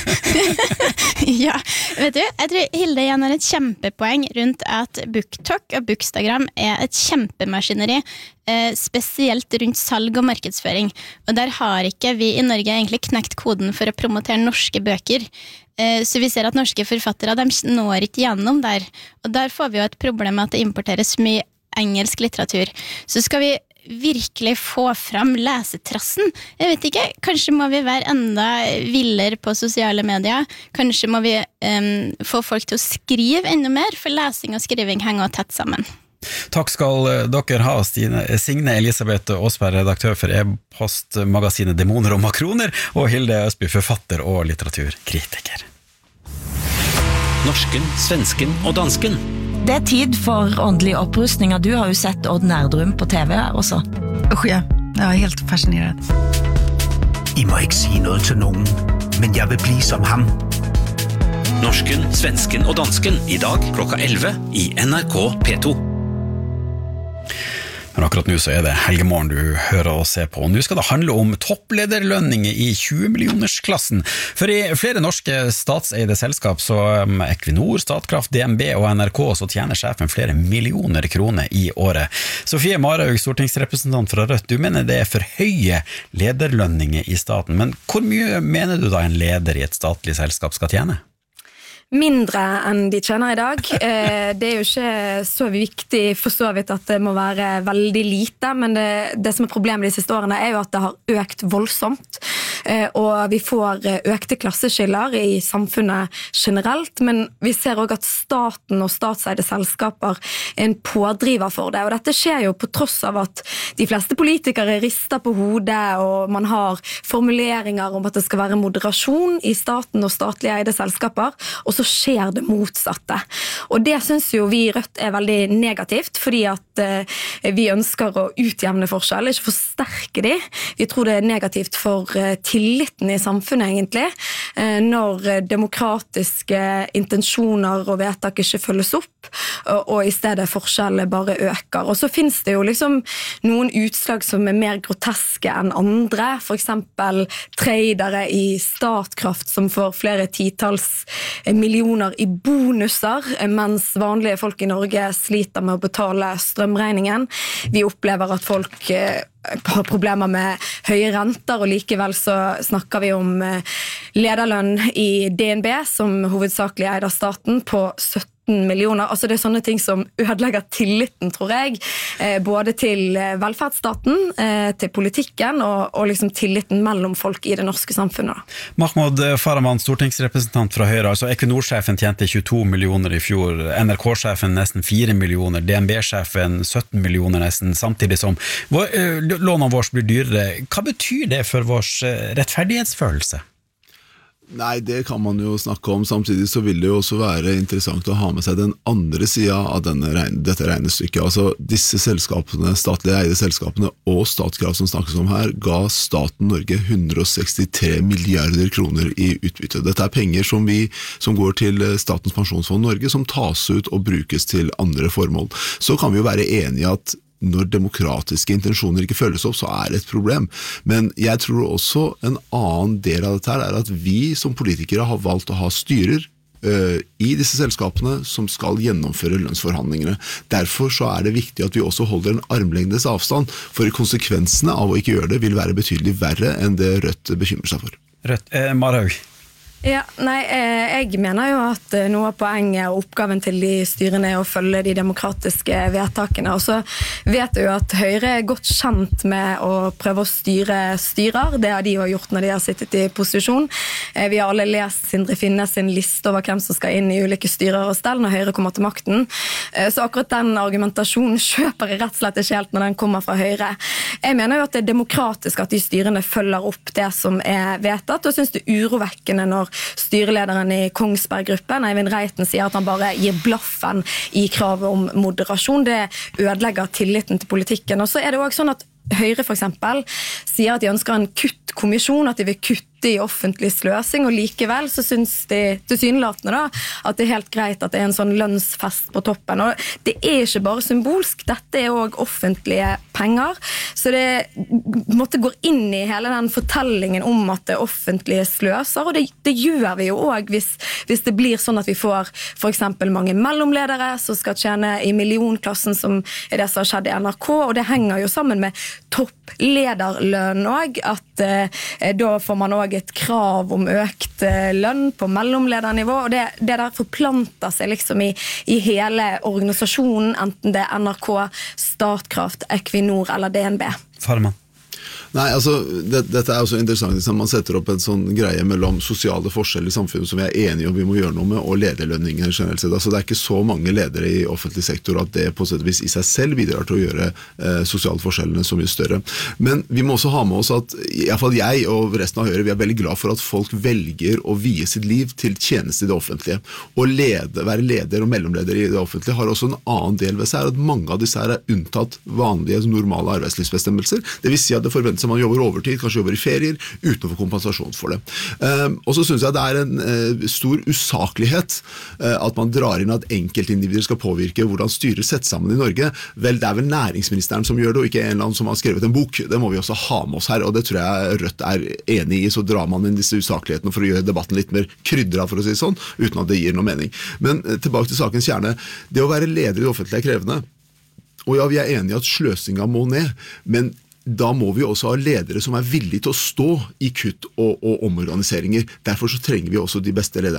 Ja, vet du, jeg tror Hilde igjen har et kjempepoeng rundt at BookTok og Bookstagram er et kjempemaskineri, spesielt rundt salg og markedsføring. Og der har ikke vi i Norge egentlig knekt koden for å promotere norske bøker. Så vi ser at norske forfattere, de når ikke gjennom der. Og der får vi jo et problem med at det importeres mye engelsk litteratur. Så skal vi virkelig få fram lesetrassen. Jeg vet ikke, kanskje må vi være enda villere på sosiale medier. Kanskje må vi um, få folk til å skrive enda mer, for lesing og skriving henger tett sammen. Takk skal dere ha, Stine. Signe Elisabeth Aasberg, redaktør for e-postmagasinet Demoner og Makroner, og Hilde Østby, forfatter og litteraturkritiker. Norsken, svensken og dansken. Det er tid for åndelig opprustning. Du har jo sett Odd Nerdrum på T V her også. Usch ja, jeg er helt fascineret. I må ikke si noget til nogen, men jeg vil blive som ham. Norsken, svensken og dansken i dag klokka elleve i N R K P to. Men akkurat nå så er det Helgemorgen du hører og ser på. Nå skal det handle om topplederlønninger i tjue-millionersklassen. For i flere norske statseide selskap, så Equinor, Statkraft, D N B og N R K, så tjener sjefen flere millioner kroner i året. Sofie Marhaug, stortingsrepresentant fra Rødt, du mener det er for høye lederlønninger i staten. Men hvor mye mener du da en leder i et statlig selskap skal tjene? mindre enn de tjener i dag. Det er jo ikke så viktig for så vidt at det må være veldig lite, men det, det som er problemet de siste årene er jo at det har økt voldsomt, og vi får økte klasseskiller i samfunnet generelt, men vi ser også at staten og statseide selskaper er en pådriver for det, og dette skjer jo på tross av at de fleste politikere rister på hodet, og man har formuleringer om at det skal være moderasjon i staten og statlig eide selskaper, og så skjer det motsatte. Og det synes jo vi i Rødt er veldig negativt, fordi at eh, vi ønsker å utjevne forskjell, ikke forsterke de. Vi tror det er negativt for eh, tilliten i samfunnet egentlig, eh, når demokratiske intensjoner og vedtak ikke følges opp, og, og i stedet forskjellene bare øker. Og så finnes det jo liksom noen utslag som er mer groteske enn andre, for eksempel tradere i Statkraft som får flere titals millioner i bonuser, mens vanlige folk i Norge sliter med å betale strømregningen. Vi opplever at folk har problemer med høye renter, og likevel så snakker vi om lederlønn i D N B, som hovedsakelig eier staten, på sytten millioner. Altså det er sånne ting som ødelegger tilliten, tror jeg, både til velferdsstaten, til politikken, og, og liksom tilliten mellom folk i det norske samfunnet. Mahmoud Farahmand, stortingsrepresentant fra Høyre, altså Equinor-sjefen tjente tjueto millioner i fjor, N R K-sjefen nesten fire millioner, D N B-sjefen sytten millioner nesten, samtidig som lånene våre blir dyrere. Hva betyr det for vår rettferdighetsfølelse? Nei, det kan man jo snakke om. Samtidig så vil det jo også være interessant å ha med seg den andre siden av denne regne, dette regnestykket. Altså disse selskapene, statlige eide selskapene og Statkraft som snakkes om her, ga staten Norge hundre og sekstitre milliarder kroner i utbytte. Dette er penger som, vi, som går til Statens pensjonsfond Norge, som tas ut og brukes til andre formål. Så kan vi jo være enige at når demokratiske intensjoner ikke følges opp, så er det et problem. Men jeg tror også en annen del av dette her er at vi som politikere har valgt å ha styrer uh, i disse selskapene som skal gjennomføre lønnsforhandlingene. Derfor så er det viktig at vi også holder en armlengdes avstand, for konsekvensene av å ikke gjøre det vil være betydelig verre enn det Rødt bekymrer seg for. Rødt, eh, Marhaug. Ja, nei, jeg mener jo at noe av poenget og oppgaven til de styrene er å følge de demokratiske vedtakene, og så vet jeg jo at Høyre er godt kjent med å prøve å styre styrer. Det har de jo gjort når de har sittet i posisjon. Vi har alle lest Sindre Finnes sin liste over hvem som skal inn i ulike styrer og stell når Høyre kommer til makten, så akkurat den argumentasjonen kjøper jeg rett og slett ikke helt når den kommer fra Høyre. Jeg mener jo at det er demokratisk at de styrene følger opp det som er vedtatt, og synes det er urovekkende når styrelederen i Kongsberg-gruppen, Eivind Reiten, sier at han bare gir blaffen i kravet om moderasjon. Det ødelegger tilliten til politikken. Og så er det også sånn at Høyre for eksempel sier at de ønsker en kuttkommisjon, at de vil kutte i offentlig sløsing, og likevel så synes de tilsynelatende da at det er helt greit at det er en sånn lønnsfest på toppen. Og det er ikke bare symbolsk, dette er også offentlige penger, så det måtte gå inn i hele den fortellingen om at det offentlige sløser, og det, det gjør vi jo også hvis, hvis det blir sånn at vi får for eksempel mange mellomledere som skal tjene i millionklassen, som er det som har skjedd i N R K, og det henger jo sammen med topplederlønn også, at eh, da får man også et krav om økt eh, lønn på mellomledernivå, og det, det der forplanter seg liksom i, i hele organisasjonen, enten det er N R K, Statkraft, Equinor eller D N B. Farahmand. Nei, altså, det, dette er også interessant hvis man setter opp en sånn greie mellom sosiale forskjeller i samfunnet som vi er enige om vi må gjøre noe med, og lederlønninger generelt sett. Altså, det er ikke så mange ledere i offentlig sektor at det på sett og vis i seg selv bidrar til å gjøre eh, sosiale forskjellene så mye større. Men vi må også ha med oss at i hvert fall jeg og resten av Høyre, vi er veldig glad for at folk velger å vie sitt liv til tjeneste i det offentlige. Å lede, være leder og mellomleder i det offentlige har også en annen del ved seg, at mange av disse her er unntatt vanlige, normale arbeidslivsbestemmelser. Det vil si at det forventes man jobber overtid, kanskje jobber i ferier, uten å få kompensasjon for det. Um, og så synes jeg det er en uh, stor usaklighet uh, at man drar inn at enkeltindivider skal påvirke hvordan styrer setter sammen i Norge. Vel, det er vel næringsministeren som gjør det, og ikke en eller annen som har skrevet en bok. Det må vi også ha med oss her, og det tror jeg Rødt er enig i, så drar man inn disse usaklighetene for å gjøre debatten litt mer krydret, for å si det sånn, uten at det gir noe mening. Men uh, tilbake til sakens kjerne. Det å være leder i det offentlige er krevende. Og ja, vi er enige at sløsinga må ned, men da må vi også ha ledere som er villige til å stå i kutt og, og omorganiseringer. Derfor så trenger vi også de beste lederne.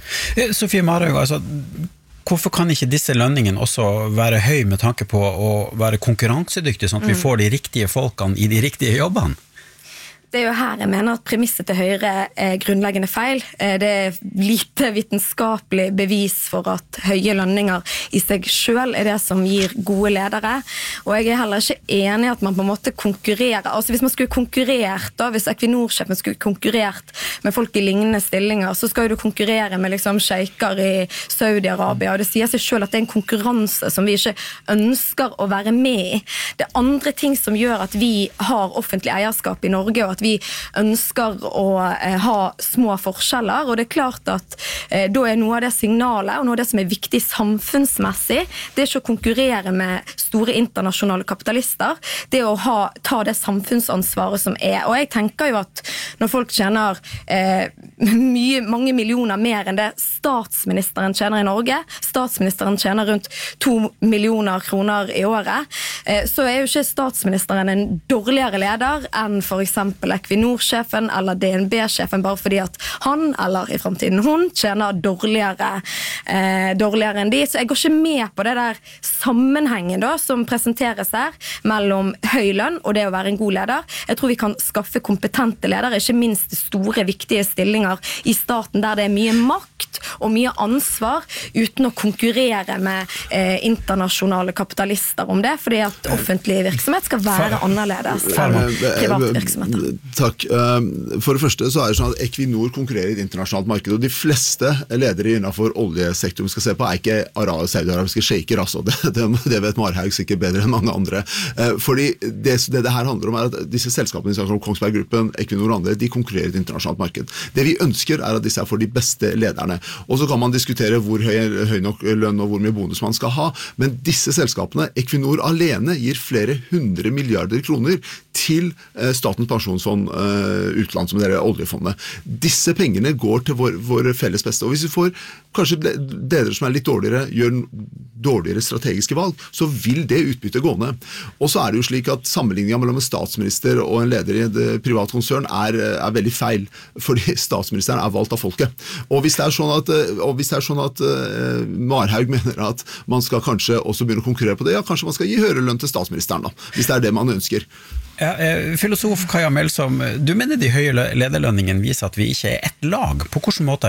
Sofie Marhaug, altså, hvorfor kan ikke disse lønningene også være høy med tanke på å være konkurransedyktige, sånn at vi får de riktige folkene i de riktige jobbene? Det er jo her jeg mener at premisset til Høyre er grunnleggende feil. Det er lite vitenskapelig bevis for at høye lønninger i seg selv er det som gir gode ledere. Og jeg er heller ikke enig i at man på en måte konkurrerer. Altså hvis man skulle konkurrert, da, hvis Equinor-sjefen skulle konkurrert med folk i lignende stillinger, så skal jo du konkurrere med liksom sjeiker i Saudi-Arabia, og det sier seg selv at det er en konkurranse som vi ikke ønsker å være med i. Det er andre ting som gjør at vi har offentlig eierskap i Norge, og at vi ønsker å eh, ha små forskjeller, og det er klart at eh, da er noe av det signalet, og noe av det som er viktig samfunnsmessig, det er ikke å konkurrere med store internasjonale kapitalister, det er å ha, ta det samfunnsansvaret som er. Og jeg tenker jo at når folk tjener eh, mye, mange millioner mer enn det statsministeren tjener i Norge, statsministeren tjener rundt to millioner kroner i året, eh, så er jo ikke statsministeren en dårligere leder enn for eksempel Equinor-sjefen eller D N B-sjefen, bare fordi at han, eller i fremtiden hun, tjener dårligere, eh, dårligere enn de. Så jeg går ikke med på det der sammenhengen da, som presenteres her, mellom høy lønn og det å være en god leder. Jeg tror vi kan skaffe kompetente ledere, ikke minst store, viktige stillinger i staten, der det er mye makt og mye ansvar, uten å konkurrere med eh, internasjonale kapitalister om det, fordi at offentlig virksomhet skal være annerledes enn private virksomheter. Takk. For det første så er det sånn at Equinor konkurrerer i et internasjonalt marked, og de fleste ledere innenfor oljesektoren vi skal se på er ikke arabiske, saudiarabiske shaker, altså. Det, det, det vet Marhaug sikkert bedre enn mange andre. Fordi det det, det her handler om er at disse selskapene, som Kongsberg Gruppen, Equinor og andre, de konkurrerer i et internasjonalt marked. Det vi ønsker er at disse er for de beste lederne. Og så kan man diskutere hvor høy, høy nok lønn og hvor mye bonus man skal ha, men disse selskapene, Equinor alene, gir flere hundre milliarder kroner til Statens pensjonsfond utland, som det er oljefondet. Disse pengene går til vår, vår felles beste, og hvis vi får kanskje ledere som er litt dårligere, gjør dårligere strategiske valg, så vil det utbytte gå ned. Og så er det jo slik at sammenligningen mellom en statsminister og en leder i et privat konsern er, er veldig feil, fordi statsministeren er valgt av folket. Og hvis det er sånn at, og hvis det er sånn at uh, Marhaug mener at man skal kanskje også begynne å konkurrere på det, ja, kanskje man skal gi høyere lønn til statsministeren da, hvis det er det man ønsker. Ja, filosof Kaja Melsom, du mener de høye lederlønningene viser at vi ikke er ett lag. På hvilken måte?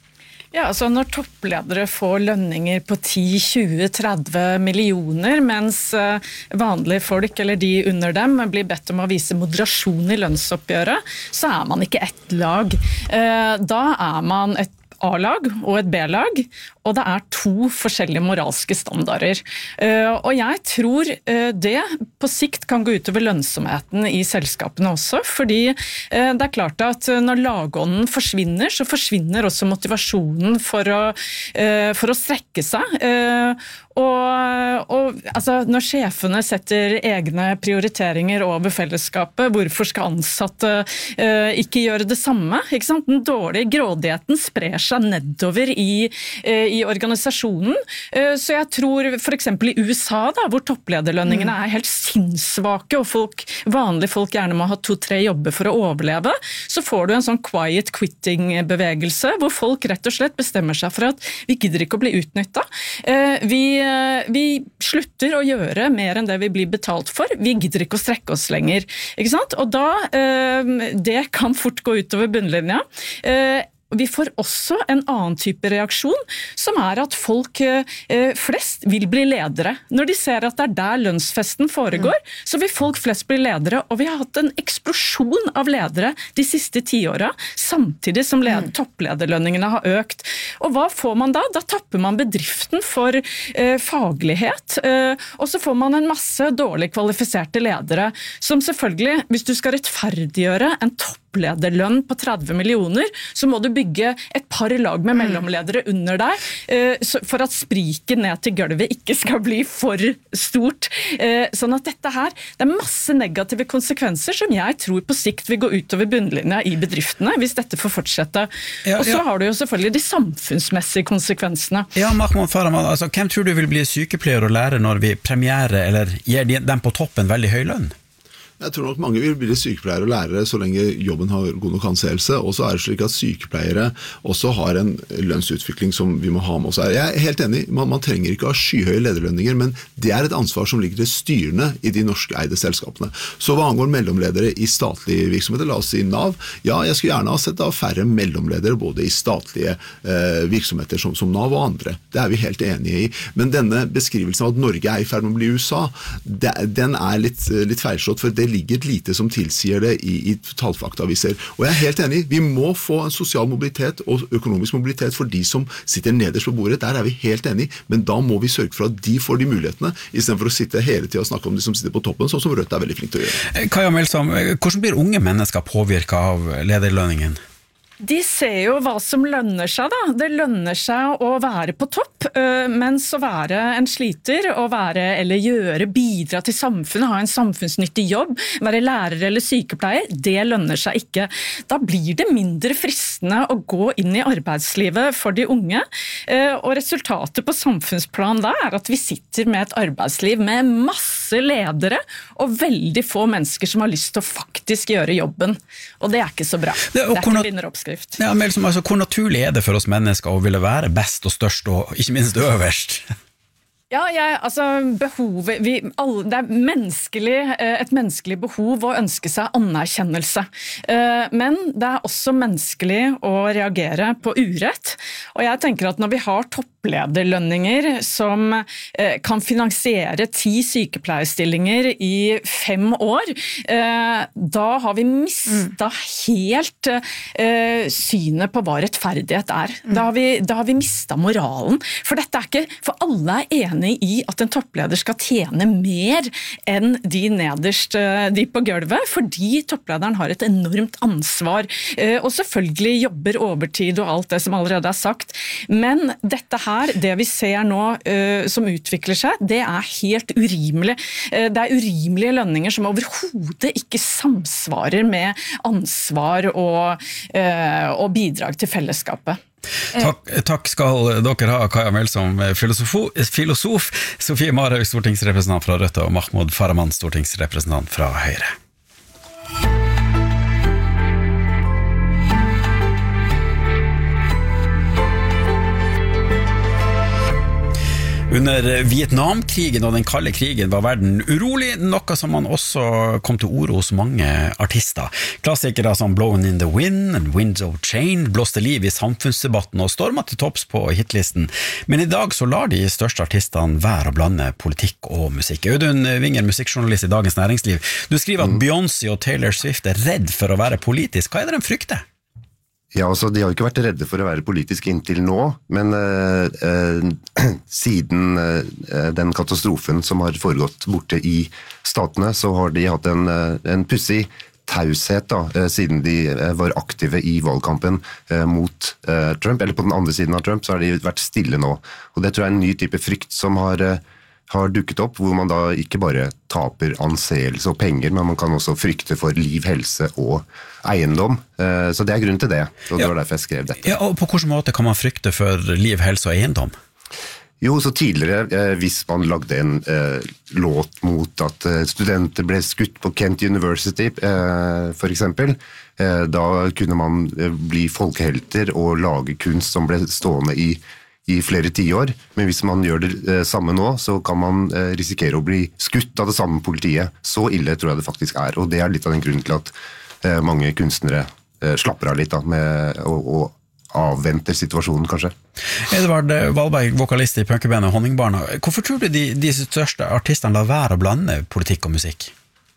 Ja, altså når toppledere får lønninger på ti, tjue, tretti millioner, mens vanlige folk eller de under dem blir bedt om å vise moderasjon i lønnsoppgjøret, så er man ikke ett lag. Da er man et A-lag og et B-lag, og det er to forskjellige moralske standarder. Og jeg tror det på sikt kan gå utover lønnsomheten i selskapene også, fordi det er klart at når lagånden forsvinner, så forsvinner også motivasjonen for å, for å strekke seg. Og, og altså, når sjefene setter egne prioriteringer over fellesskapet, hvorfor skal ansatte uh, ikke gjøre det samme? Ikke sant? Den dårlige grådigheten sprer seg nedover i, uh, i organisasjonen. Uh, så jeg tror for eksempel i U S A, da, hvor topplederlønningene er helt sinnssvake, og folk, vanlige folk gjerne må ha to-tre jobber for å overleve, så får du en sånn quiet quitting-bevegelse, hvor folk rett og slett bestemmer seg for at vi gidder ikke å bli utnyttet. Uh, vi Vi slutter å gjøre mer enn det vi blir betalt for. Vi gidder ikke å strekke oss lenger. Ikke sant? Og da, det kan fort gå utover bunnlinja. Vi får også en annen type reaksjon, som er at folk eh, flest vil bli ledere. Når de ser at det er der lønnsfesten foregår, mm. så vil folk flest bli ledere, og vi har hatt en eksplosjon av ledere de siste tiåra, samtidig som led- mm. topplederlønningene har økt. Og hva får man da? Da tapper man bedriften for eh, faglighet, eh, og så får man en masse dårlig kvalifiserte ledere, som selvfølgelig, hvis du skal rettferdiggjøre en topplederlønn på tretti millioner, så må du bygge et par lag med mellomledere under deg, for at spriket ned til gulvet ikke skal bli for stort. Sånn at dette her, det er masse negative konsekvenser som jeg tror på sikt vil gå utover bunnlinja i bedriftene, hvis dette får fortsette. Ja, og så ja. har du jo selvfølgelig de samfunnsmessige konsekvensene. Ja, Mahmoud Farahmand, altså, hvem tror du vil bli sykepleier og lærer når vi premierer eller gir dem på toppen veldig høy lønn? Jeg tror nok mange vil bli sykepleiere og lærere så lenge jobben har god nok anseelse, og så er det slik at sykepleiere også har en lønnsutvikling som vi må ha med oss her. Jeg er helt enig, man, man trenger ikke ha skyhøye lederlønninger, men det er et ansvar som ligger til styrene i de norskeide selskapene. Så hva angår mellomledere i statlige virksomheter, la oss si NAV, ja, jeg skulle gjerne ha sett av færre mellomledere både i statlige eh, virksomheter som, som NAV og andre. Det er vi helt enige i. Men denne beskrivelsen av at Norge er i ferd med å bli U S A, det, den er litt, litt feilslått, for det ligger et lite som tilsier det i, i tallfaktaviser. Og jeg er helt enig, vi må få en sosial mobilitet og økonomisk mobilitet for de som sitter nederst på bordet. Der er vi helt enig, men da må vi sørge for at de får de mulighetene, i stedet for å sitte hele tiden og snakke om de som sitter på toppen, sånn som Rødt er veldig flink til å gjøre. Kaja Melsom, hvordan blir unge mennesker påvirket av lederlønningen? De ser jo hva som lønner seg da. Det lønner seg å være på topp, mens å være en sliter, å være eller gjøre, bidra til samfunnet, ha en samfunnsnyttig jobb, være lærer eller sykepleier, det lønner seg ikke. Da blir det mindre fristende å gå inn i arbeidslivet for de unge, og resultatet på samfunnsplan da er at vi sitter med et arbeidsliv med masse ledere og veldig få mennesker som har lyst til å faktisk gjøre jobben. Og det er ikke så bra. Det er ikke vinneroppskrift. Ja, men liksom, altså, hvor naturlig er det for oss mennesker å ville være best og størst og ikke minst øverst? Ja, jeg, altså behovet, vi, alle, det er menneskelig, et menneskelig behov å ønske seg anerkjennelse. Men det er også menneskelig å reagere på urett. Og jeg tenker at når vi har topplederlønninger som kan finansiere ti sykepleierstillinger i fem år, da har vi mistet helt synet på hva rettferdighet er. Da har vi, da har vi mistet moralen. For dette er ikke, for alle er enige i at en toppleder skal tjene mer enn de nederst, de på gulvet, fordi topplederen har et enormt ansvar, og selvfølgelig jobber overtid og alt det som allerede er sagt. Men dette her, det vi ser nå som utvikler seg, det er helt urimelig. Det er urimelige lønninger som overhodet ikke samsvarer med ansvar og, og bidrag til fellesskapet. Takk, takk skal dere ha, Kaja Melsom, filosof, filosof, Sofie Marhaug, stortingsrepresentant fra Rødt, og Mahmoud Farahmand, stortingsrepresentant fra Høyre. Under Vietnamkrigen og den kalde krigen var verden urolig, noe som man også kom til ord hos mange artister. Klassikere som Blowin' in the Wind and Winds of Change blåste liv i samfunnsdebatten og stormet til topps på hitlisten. Men i dag så lar de største artistene være å blande politikk og musikk. Audun Winger, musikkjournalist i Dagens Næringsliv. Du skriver at Beyoncé og Taylor Swift er redd for å være politisk. Hva er det de frykter? Ja, altså de har jo ikke vært redde for å være politisk inntil nå, men eh, eh, siden eh, den katastrofen som har foregått borte i statene, så har de hatt en, en pussig taushet da, eh, siden de var aktive i valgkampen eh, mot eh, Trump, eller på den andre siden av Trump, så har de vært stille nå. Og det tror jeg er en ny type frykt som har eh, har dukket opp, hvor man da ikke bare taper anseelse og penger, men man kan også frykte for liv, helse og eiendom. Så det er grunnen til det, og det var derfor jeg skrev dette. Ja, og på hvilken måte kan man frykte for liv, helse og eiendom? Jo, så tidligere, hvis man lagde en eh, låt mot at studenter ble skutt på Kent University, eh, for eksempel, eh, da kunne man bli folkehelter og lage kunst som ble stående i i flere tiår, men hvis man gjør det eh, samme nå, så kan man eh, risikere å bli skutt av det samme politiet. Så ille tror jeg det faktisk er, og det er litt av den grunnen til at eh, mange kunstnere eh, slapper av litt da, med, og, og avventer situasjonen, kanskje. Edvard Valberg, vokalist i punkebandet Honningbarna. Hvorfor tror du de, de største artistene lar være å blande politikk og musikk?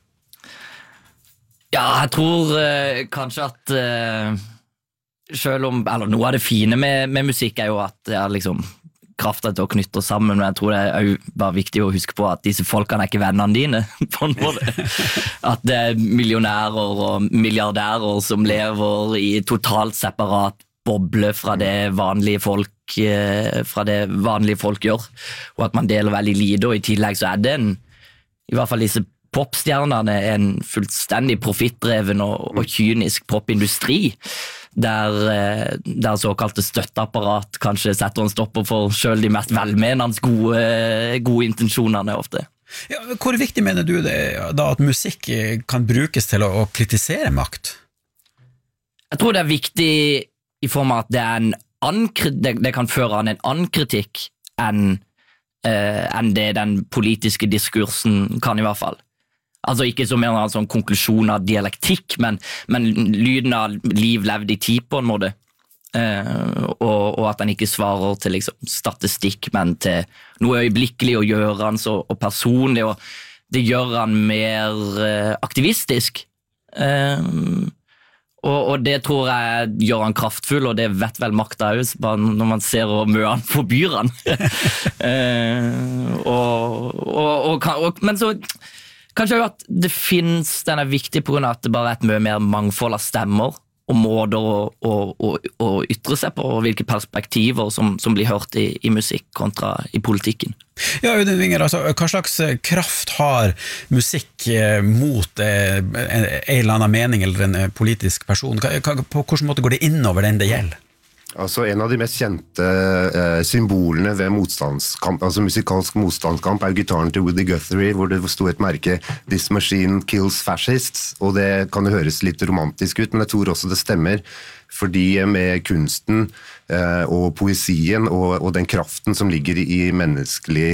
Ja, jeg tror eh, kanskje at... Eh Selv om, eller noe av det fine med, med musikk er jo at det er liksom kraften til å knytte oss sammen, men jeg tror det er jo bare viktig å huske på at disse folkene er ikke vennene dine, på en måte. At det er millionærer og milliardærer som lever i totalt separat boble fra det vanlige folk, fra det vanlige folk gjør, og at man deler veldig lite, og i tillegg så er det en, i hvert fall disse popstjernerne, en fullstendig profittdreven og, og kynisk popindustri, der, der såkalte støtteapparat kanskje setter en stopper for selv de mest velmenende gode, gode intensjonene ofte. Ja, hvor viktig mener du det da at musikk kan brukes til å, å kritisere makt? Jeg tror det er viktig i form av at det, er en annen, det, det kan føre an en annen kritikk enn, eh, enn det den politiske diskursen kan i hvert fall. Altså ikke som en sånn konklusjon av dialektikk, men, men lyden av liv levd i tid på en måte. Uh, og, og at han ikke svarer til liksom, statistikk, men til noe øyeblikkelig og gjør han så og personlig, og det gjør han mer uh, aktivistisk. Uh, og, og det tror jeg gjør han kraftfull, og det vet vel makta også, bare når man ser hvor mye han forbyr han. uh, og, og, og, og, men så kanskje jo at det finnes, den er viktig på grunn av at det bare er et mye mer mangfold av stemmer, og måter å, å, å, å ytre seg på, og hvilke perspektiver som, som blir hørt i, i musikk kontra i politikken. Ja, Audun Winger, altså, hva slags kraft har musikk mot eh, en, en eller annen mening eller en politisk person? Hva, på hvilken måte går det innover den det gjelder? Altså En av de mest kjente eh, symbolene ved motstandskamp, altså musikalsk motstandskamp, er gitaren til Woody Guthrie, hvor det stod et merke «This machine kills fascists», og det kan jo høres litt romantisk ut, men jeg tror også det stemmer, fordi med kunsten eh, og poesien og, og den kraften som ligger i menneskelig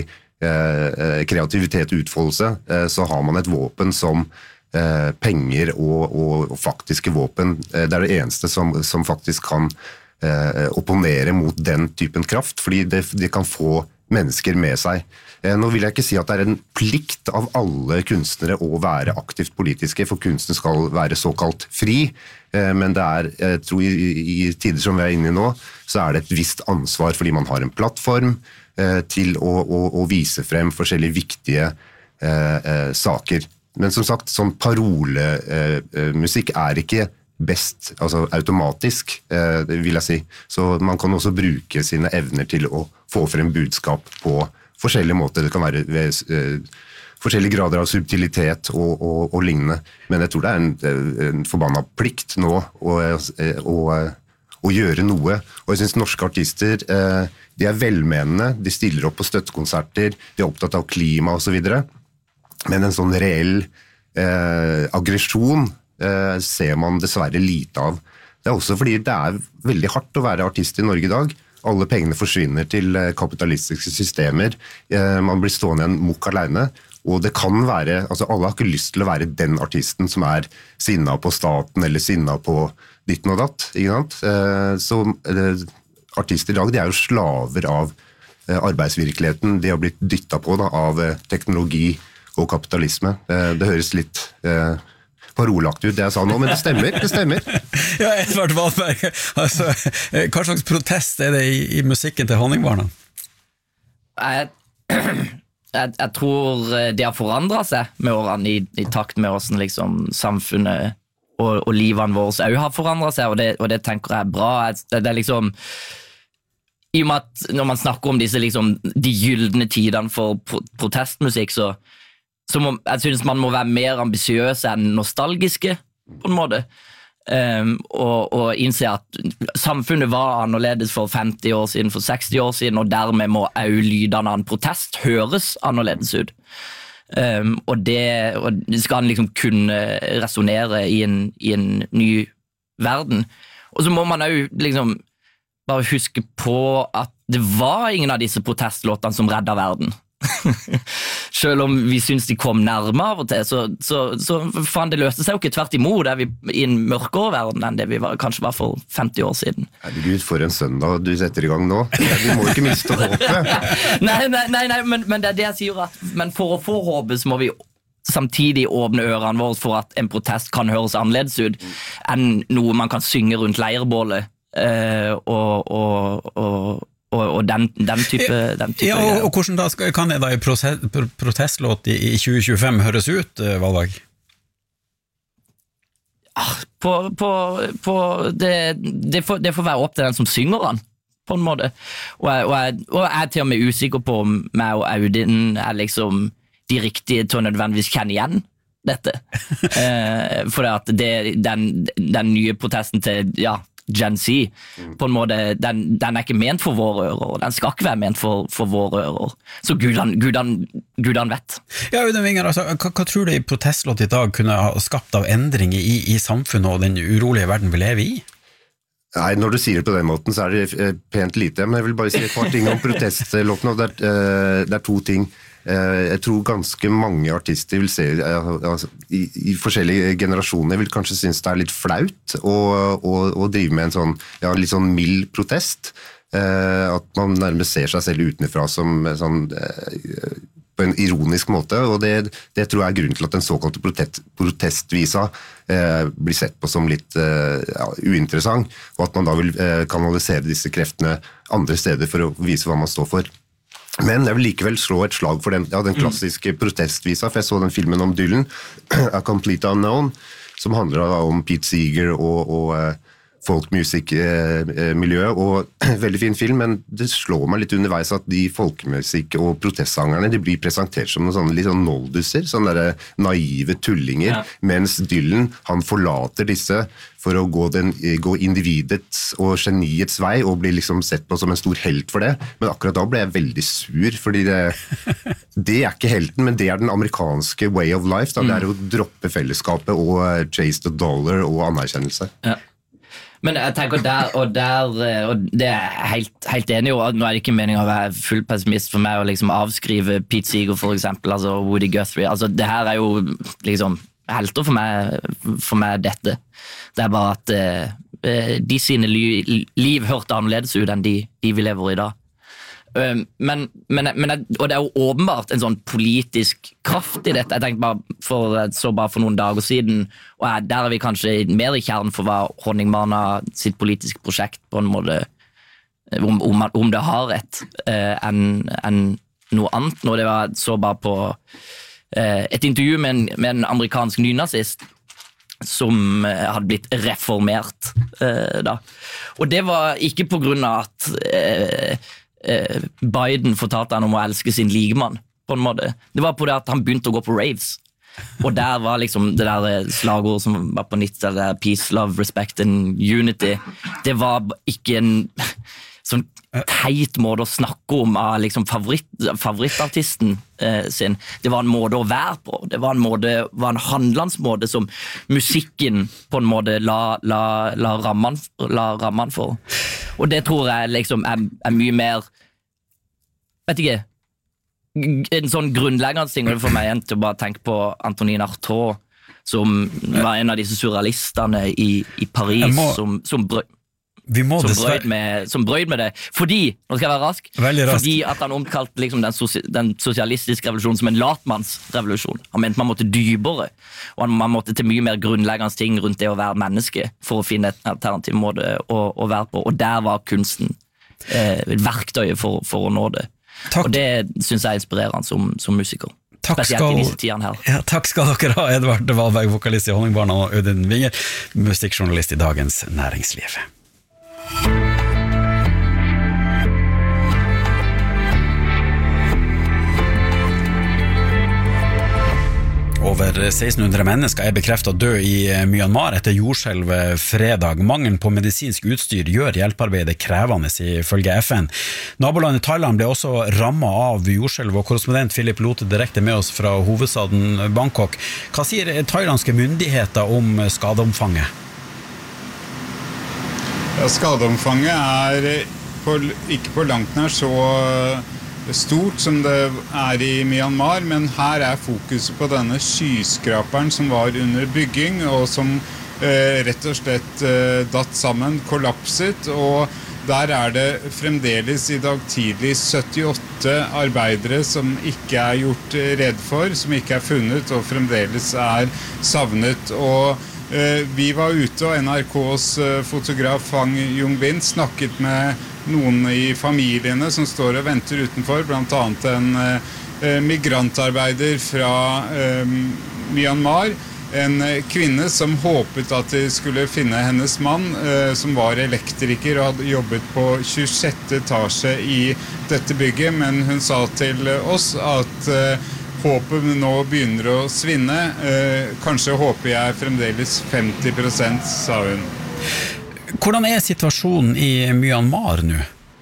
eh, kreativitet og utfoldelse, eh, så har man et våpen som eh, penger og, og, og faktiske våpen. Eh, det er det eneste som, som faktisk kan Eh, opponere mot den typen kraft, fordi det, det kan få mennesker med seg. Eh, nå vil jeg ikke si at det er en plikt av alle kunstnere å være aktivt politiske, for kunsten skal være såkalt fri, eh, men det er, jeg tror i, i tider som vi er inne i nå, så er det et visst ansvar, fordi man har en plattform eh, til å, å, å vise frem forskjellige viktige eh, eh, saker. Men som sagt, sånn parolemusikk eh, er ikke best, altså automatisk, eh, vil jeg si. Så man kan også bruke sine evner til å få frem budskap på forskjellige måter. Det kan være ved eh, forskjellige grader av subtilitet og, og, og lignende. Men jeg tror det er en, en forbanna plikt nå å, å, å gjøre noe. Og jeg synes norske artister, eh, de er velmenende, de stiller opp på støttekonserter, de er opptatt av klima og så videre. Men en sånn reell eh, aggresjon ser man dessverre lite av. Det er også fordi det er veldig hardt å være artist i Norge i dag. Alle pengene forsvinner til kapitalistiske systemer. Man blir stående en mokk alene. Og det kan være, altså alle har ikke lyst til å være den artisten som er sinna på staten eller sinna på ditten og datt. Ikke sant? Så artister i dag, de er jo slaver av arbeidsvirkeligheten. De har blitt dyttet på da, av teknologi og kapitalisme. Det høres litt parolagt ut det jeg sa nå, men det stemmer, det stemmer. Ja, Edvard Wahlberg, altså, hva slags protest er det i, i musikken til Honningbarna? Jeg, jeg, jeg tror det har forandret seg med årene i, i takt med hvordan liksom, samfunnet og, og livene våre også har forandret seg, og det, og det tenker jeg er bra. Det, det er liksom, i og med at når man snakker om disse liksom, de gyldne tidene for pro- protestmusikk, så Så må, jeg synes man må være mer ambisiøs enn nostalgiske, på en måte. Um, og, og innse at samfunnet var annerledes for femti år siden, for seksti år siden, og dermed må også lydene av en protest høres annerledes ut. Um, og, det, og det skal liksom kunne resonere i en, i en ny verden. Og så må man også liksom bare huske på at det var ingen av disse protestlåtene som redda verden. Selv om vi synes de kom nærme av og til, så, så, så faen, det løste seg jo ikke. Tvert imot er vi i en mørkere verden enn det vi var, kanskje var for femti år siden. Herregud, for en søndag du setter i gang nå. Vi må ikke miste håpet. Nei, nei, nei, nei men, men det er det jeg sier, at, men for å få håpet så må vi samtidig åpne ørene våre for at en protest kan høres annerledes ut enn noe man kan synge rundt leirbålet uh, og, og, og Og, og den, den type, den type ja, og, og hvordan da skal, kan det da i protestlåt i, i tjue tjuefem høres ut, Valvag? På, på, på det, det, får, det får være opp til den som synger den, på en måte. Og jeg, og jeg, og jeg er til og med usikker på om meg og Audun er liksom de riktige til å nødvendigvis kjenne igjen dette. eh, for at det, den, den nye protesten til ja, Gen Z. På en måte, den, den er ikke ment for våre ører, den skal ikke være ment for, for våre ører. Så gudan, gudan, gudan vet. Ja, Audun Winger, altså, hva, hva tror du protestlåt i dag kunne ha skapt av endringer i, i samfunnet og den urolige verden vi lever i? Nei, når du sier det på den måten, så er det pent lite, men jeg vil bare si et par ting om protestlåtene, og det er, det er to ting. Jeg tror ganske mange artister vil se, altså, i, i forskjellige generasjoner vil kanskje synes det er litt flaut å, å, å drive med en sånn, ja, litt sånn mild protest, at man nærmest ser seg selv utenfra som sånn, på en ironisk måte, og det, det tror jeg er grunnen til at den såkalte protest, protestvisa eh, blir sett på som litt eh, ja, uinteressant, og at man da vil eh, kanalisere disse kreftene andre steder for å vise hva man står for. Men jeg vil likevel slå et slag for den, ja, den klassiske protestvisa, for jeg så den filmen om Dylan, A Complete Unknown, som handler da om Pete Seeger og, og folkmusikk-miljøet, og veldig fin film, men det slår meg litt underveis at de folkemusikk- og protestsangerne, de blir presentert som noen sånne litt sånn nolduser, sånne der naive tullinger, ja. Mens Dylan, han forlater disse for å gå, den, gå individets og geniets vei, og blir liksom sett på som en stor helt for det, men akkurat da ble jeg veldig sur, fordi det, det er ikke helten, men det er den amerikanske way of life, da. Det er å droppe fellesskapet og chase the dollar og anerkjennelse. Ja. Men jeg tenker der, og der, og det er jeg helt, helt enig i, og nå er det ikke meningen å være full pessimist for meg å liksom avskrive Pete Seeger for eksempel, altså Woody Guthrie, altså det her er jo liksom helter for meg, for meg dette. Det er bare at eh, de sine li, liv hørte annerledes ut enn de, de vi lever i dag. Men, men, men, og det er jo åpenbart en sånn politisk kraft i dette. Jeg tenkte bare for, så bare for noen dager siden, og jeg, der er vi kanskje mer i kjernen for hva Honningbarna sitt politiske prosjekt på en måte, om, om, om det har rett eh, enn en noe annet. Når det var så bare på eh, et intervju med en, med en amerikansk nynazist som eh, hadde blitt reformert eh, da. Og det var ikke på grunn av at eh, Biden fortalte han om å elske sin ligemann på en måte. Det var på det at han begynte å gå på raves, og der var liksom det der slagord som var på nittitallet, det der peace, love, respect and unity. Det var ikke en sånn teit måte å snakke om av liksom favoritt, favorittartisten eh, sin. Det var en måte å være på. Det var en måte, var en handlandsmåte som musikken på en måte la, la, la rammen, la rammen for. Og det tror jeg liksom er, er mye mer, vet ikke, en sånn grunnleggende ting, og det får meg igjen til å bare tenke på Antonin Artaud, som var en av disse surrealistene i, i Paris, må, som, som brød som brøyd, med, som brøyd med det, fordi, nå skal jeg være rask, fordi at han omkalte liksom den, sosi, den sosialistiske revolusjonen som en latmannsrevolusjon. Han mente man måtte dybere, og man måtte til mye mer grunnleggende ting rundt det å være menneske, for å finne et alternativ måte å, å være på, og der var kunsten eh, verktøyet for, for å nå det. Takk. Og det synes jeg er inspirerende som, som musiker. Takk skal, ja, takk skal dere ha, Edvard Wahlberg, vokalist i Honningbarna, og Audun Winger, musikkjournalist i Dagens Næringsliv. Over seksten hundre mennesker er bekreftet død i Myanmar etter jordskjelv fredag. Mangelen på medisinsk utstyr gjør hjelpearbeidet krevende ifølge F N. Nabolandet Thailand ble også rammet av jordskjelv, og korrespondent Philip Lote direkte med oss fra hovedstaden Bangkok. Hva sier thailandske myndigheter om skadeomfanget? Ja, skadeomfanget er på, ikke på langt nær så stort som det er i Myanmar, men her er fokuset på denne skyskraperen som var under bygging, og som eh, rett og slett eh, datt sammen, kollapset, og der er det fremdeles i dag tidlig syttiåtte arbeidere som ikke er gjort redd for, som ikke er funnet, og fremdeles er savnet, og eh, vi var ute, og N R K's eh, fotograf Fang Yongbin snakket med noen i familiene som står og venter utenfor, blant annet en eh, migrantarbeider fra eh, Myanmar, en kvinne som håpet at de skulle finne hennes mann, eh, som var elektriker og hadde jobbet på tjuesjette etasje i dette bygget, men hun sa til oss at eh, håpet nå begynner å svinne. Eh, kanskje håper jeg fremdeles femti prosent, sa hun. Hvordan er situasjonen i Myanmar nå?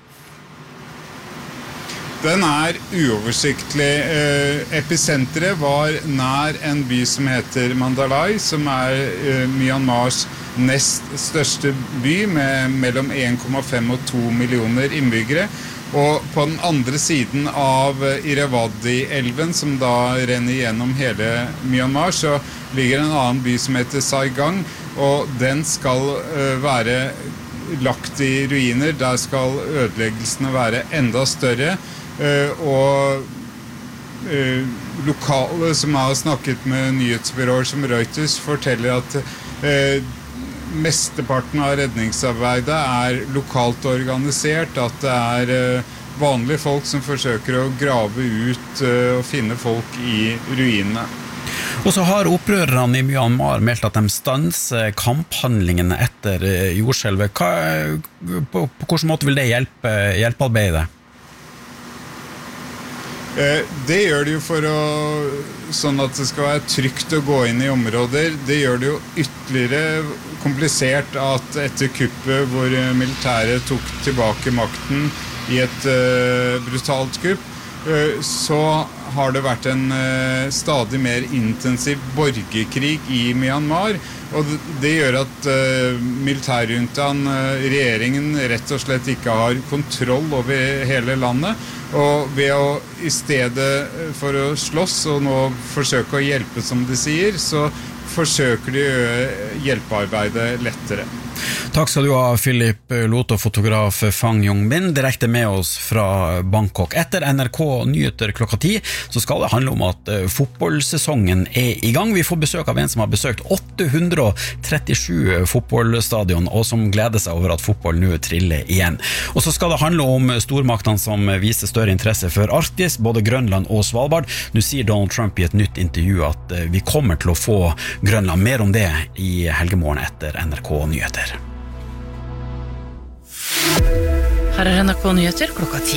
Den er uoversiktlig. Episenteret var nær en by som heter Mandalay, som er Myanmars nest største by med mellom en komma fem og to millioner innbyggere. Og på den andre siden av Irrawaddy-elven, som da renner gjennom hele Myanmar, så ligger en annen by som heter Saigon, og den skal være lagt i ruiner. Der skal ødeleggelsene være enda større. Uh, og uh, lokale som har snakket med nyhetsbyråer som Reuters forteller at uh, mesteparten av redningsarbeidet er lokalt organisert, at det er uh, vanlige folk som forsøker å grave ut uh, og finne folk i ruinene. Og så har opprørerne i Myanmar meldt at de stanser kamphandlingene etter jordskjelvet. Hva, på, på hvilken måte vil det hjelpe hjelpearbeidet? Det gjør det jo for å, sånn at det skal være trygt å gå inn i områder. Det gjør det jo ytterligere komplisert at etter kuppet hvor militæret tok tilbake makten i et uh, brutalt kupp, uh, så har det vært en uh, stadig mer intensiv borgerkrig i Myanmar. Og det, det gjør at uh, militærjuntaen, uh, regjeringen, rett og slett ikke har kontroll over hele landet. Og ved å i stedet for å slåss og nå forsøke å hjelpe, som de sier, så forsøker de å gjøre hjelpearbeidet lettere. Takk skal du ha, Philip Loto, fotograf Fang Yong-min, direkte med oss fra Bangkok. Etter N R K Nyheter klokka ti, så skal det handle om at uh, fotballsesongen er i gang. Vi får besøk av en som har besøkt åtte hundre og trettisju fotballstadion, og som gleder seg over at fotball nå triller igjen. Og så skal det handle om stormaktene som viser større interesse for Arktis, både Grønland og Svalbard. Nå sier Donald Trump i et nytt intervju at uh, vi kommer til å få Grønland. Mer om det i helgemorgen etter N R K Nyheter. Her er N R K Nyheter klokka ti.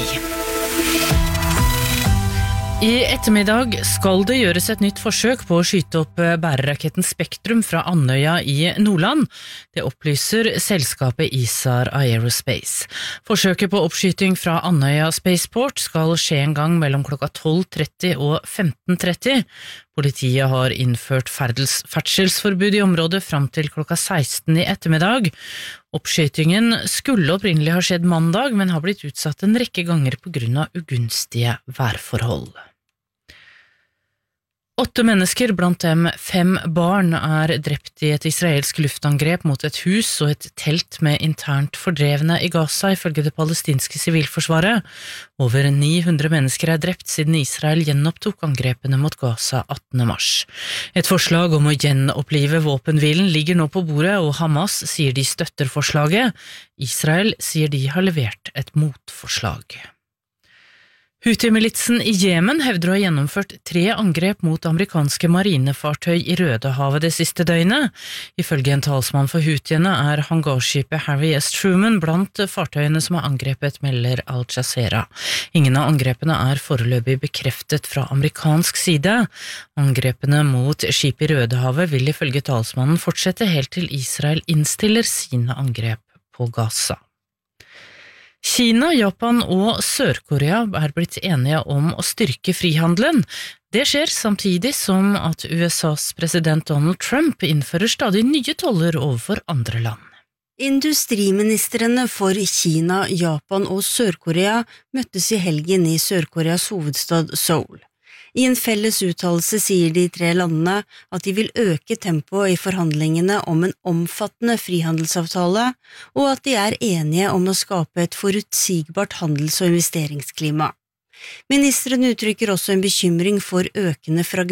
I ettermiddag skal det gjøres et nytt forsøk på å skyte opp bæreraketten Spektrum fra Andøya i Nordland. Det opplyser selskapet ISAR Aerospace. Forsøket på oppskyting fra Andøya Spaceport skal skje en gang mellom klokka tolv tretti og femten tretti. Politiet har innført ferdselsforbud i området fram til klokka seksten i ettermiddag. Oppskytingen skulle opprinnelig ha skjedd mandag, men har blitt utsatt en rekke ganger på grunn av ugunstige værforhold. Åtte mennesker, blant dem fem barn, er drept i et israelsk luftangrep mot et hus og et telt med internt fordrevne i Gaza, ifølge det palestinske sivilforsvaret. Over ni hundre mennesker er drept siden Israel gjenopptok angrepene mot Gaza attende mars. Et forslag om å gjenopplive våpenhvilen ligger nå på bordet, og Hamas sier de støtter forslaget. Israel sier de har levert et motforslag. Houthi-militsen i Jemen hevder å ha gjennomført tre angrep mot amerikanske marinefartøy i Rødehavet det siste døgnet. Ifølge en talsmann for Houthiene er hangarskipet Harry S. Truman blant fartøyene som er angrepet, melder Al Jazeera. Ingen av angrepene er foreløpig bekreftet fra amerikansk side. Angrepene mot skip i Rødehavet vil ifølge talsmannen fortsette helt til Israel innstiller sine angrep på Gaza. Kina, Japan og Sør-Korea er blitt enige om å styrke frihandelen. Det skjer samtidig som at U S A's president Donald Trump innfører stadig nye toller overfor andre land. Industriministrene for Kina, Japan og Sør-Korea møttes i helgen i Sør-Koreas hovedstad Seoul. I en felles uttalelse sier de tre landene at de vil øke tempoet i forhandlingene om en omfattende frihandelsavtale, og at de er enige om å skape et forutsigbart handels- og investeringsklima. Ministrene uttrykker også en bekymring for økende fragmentering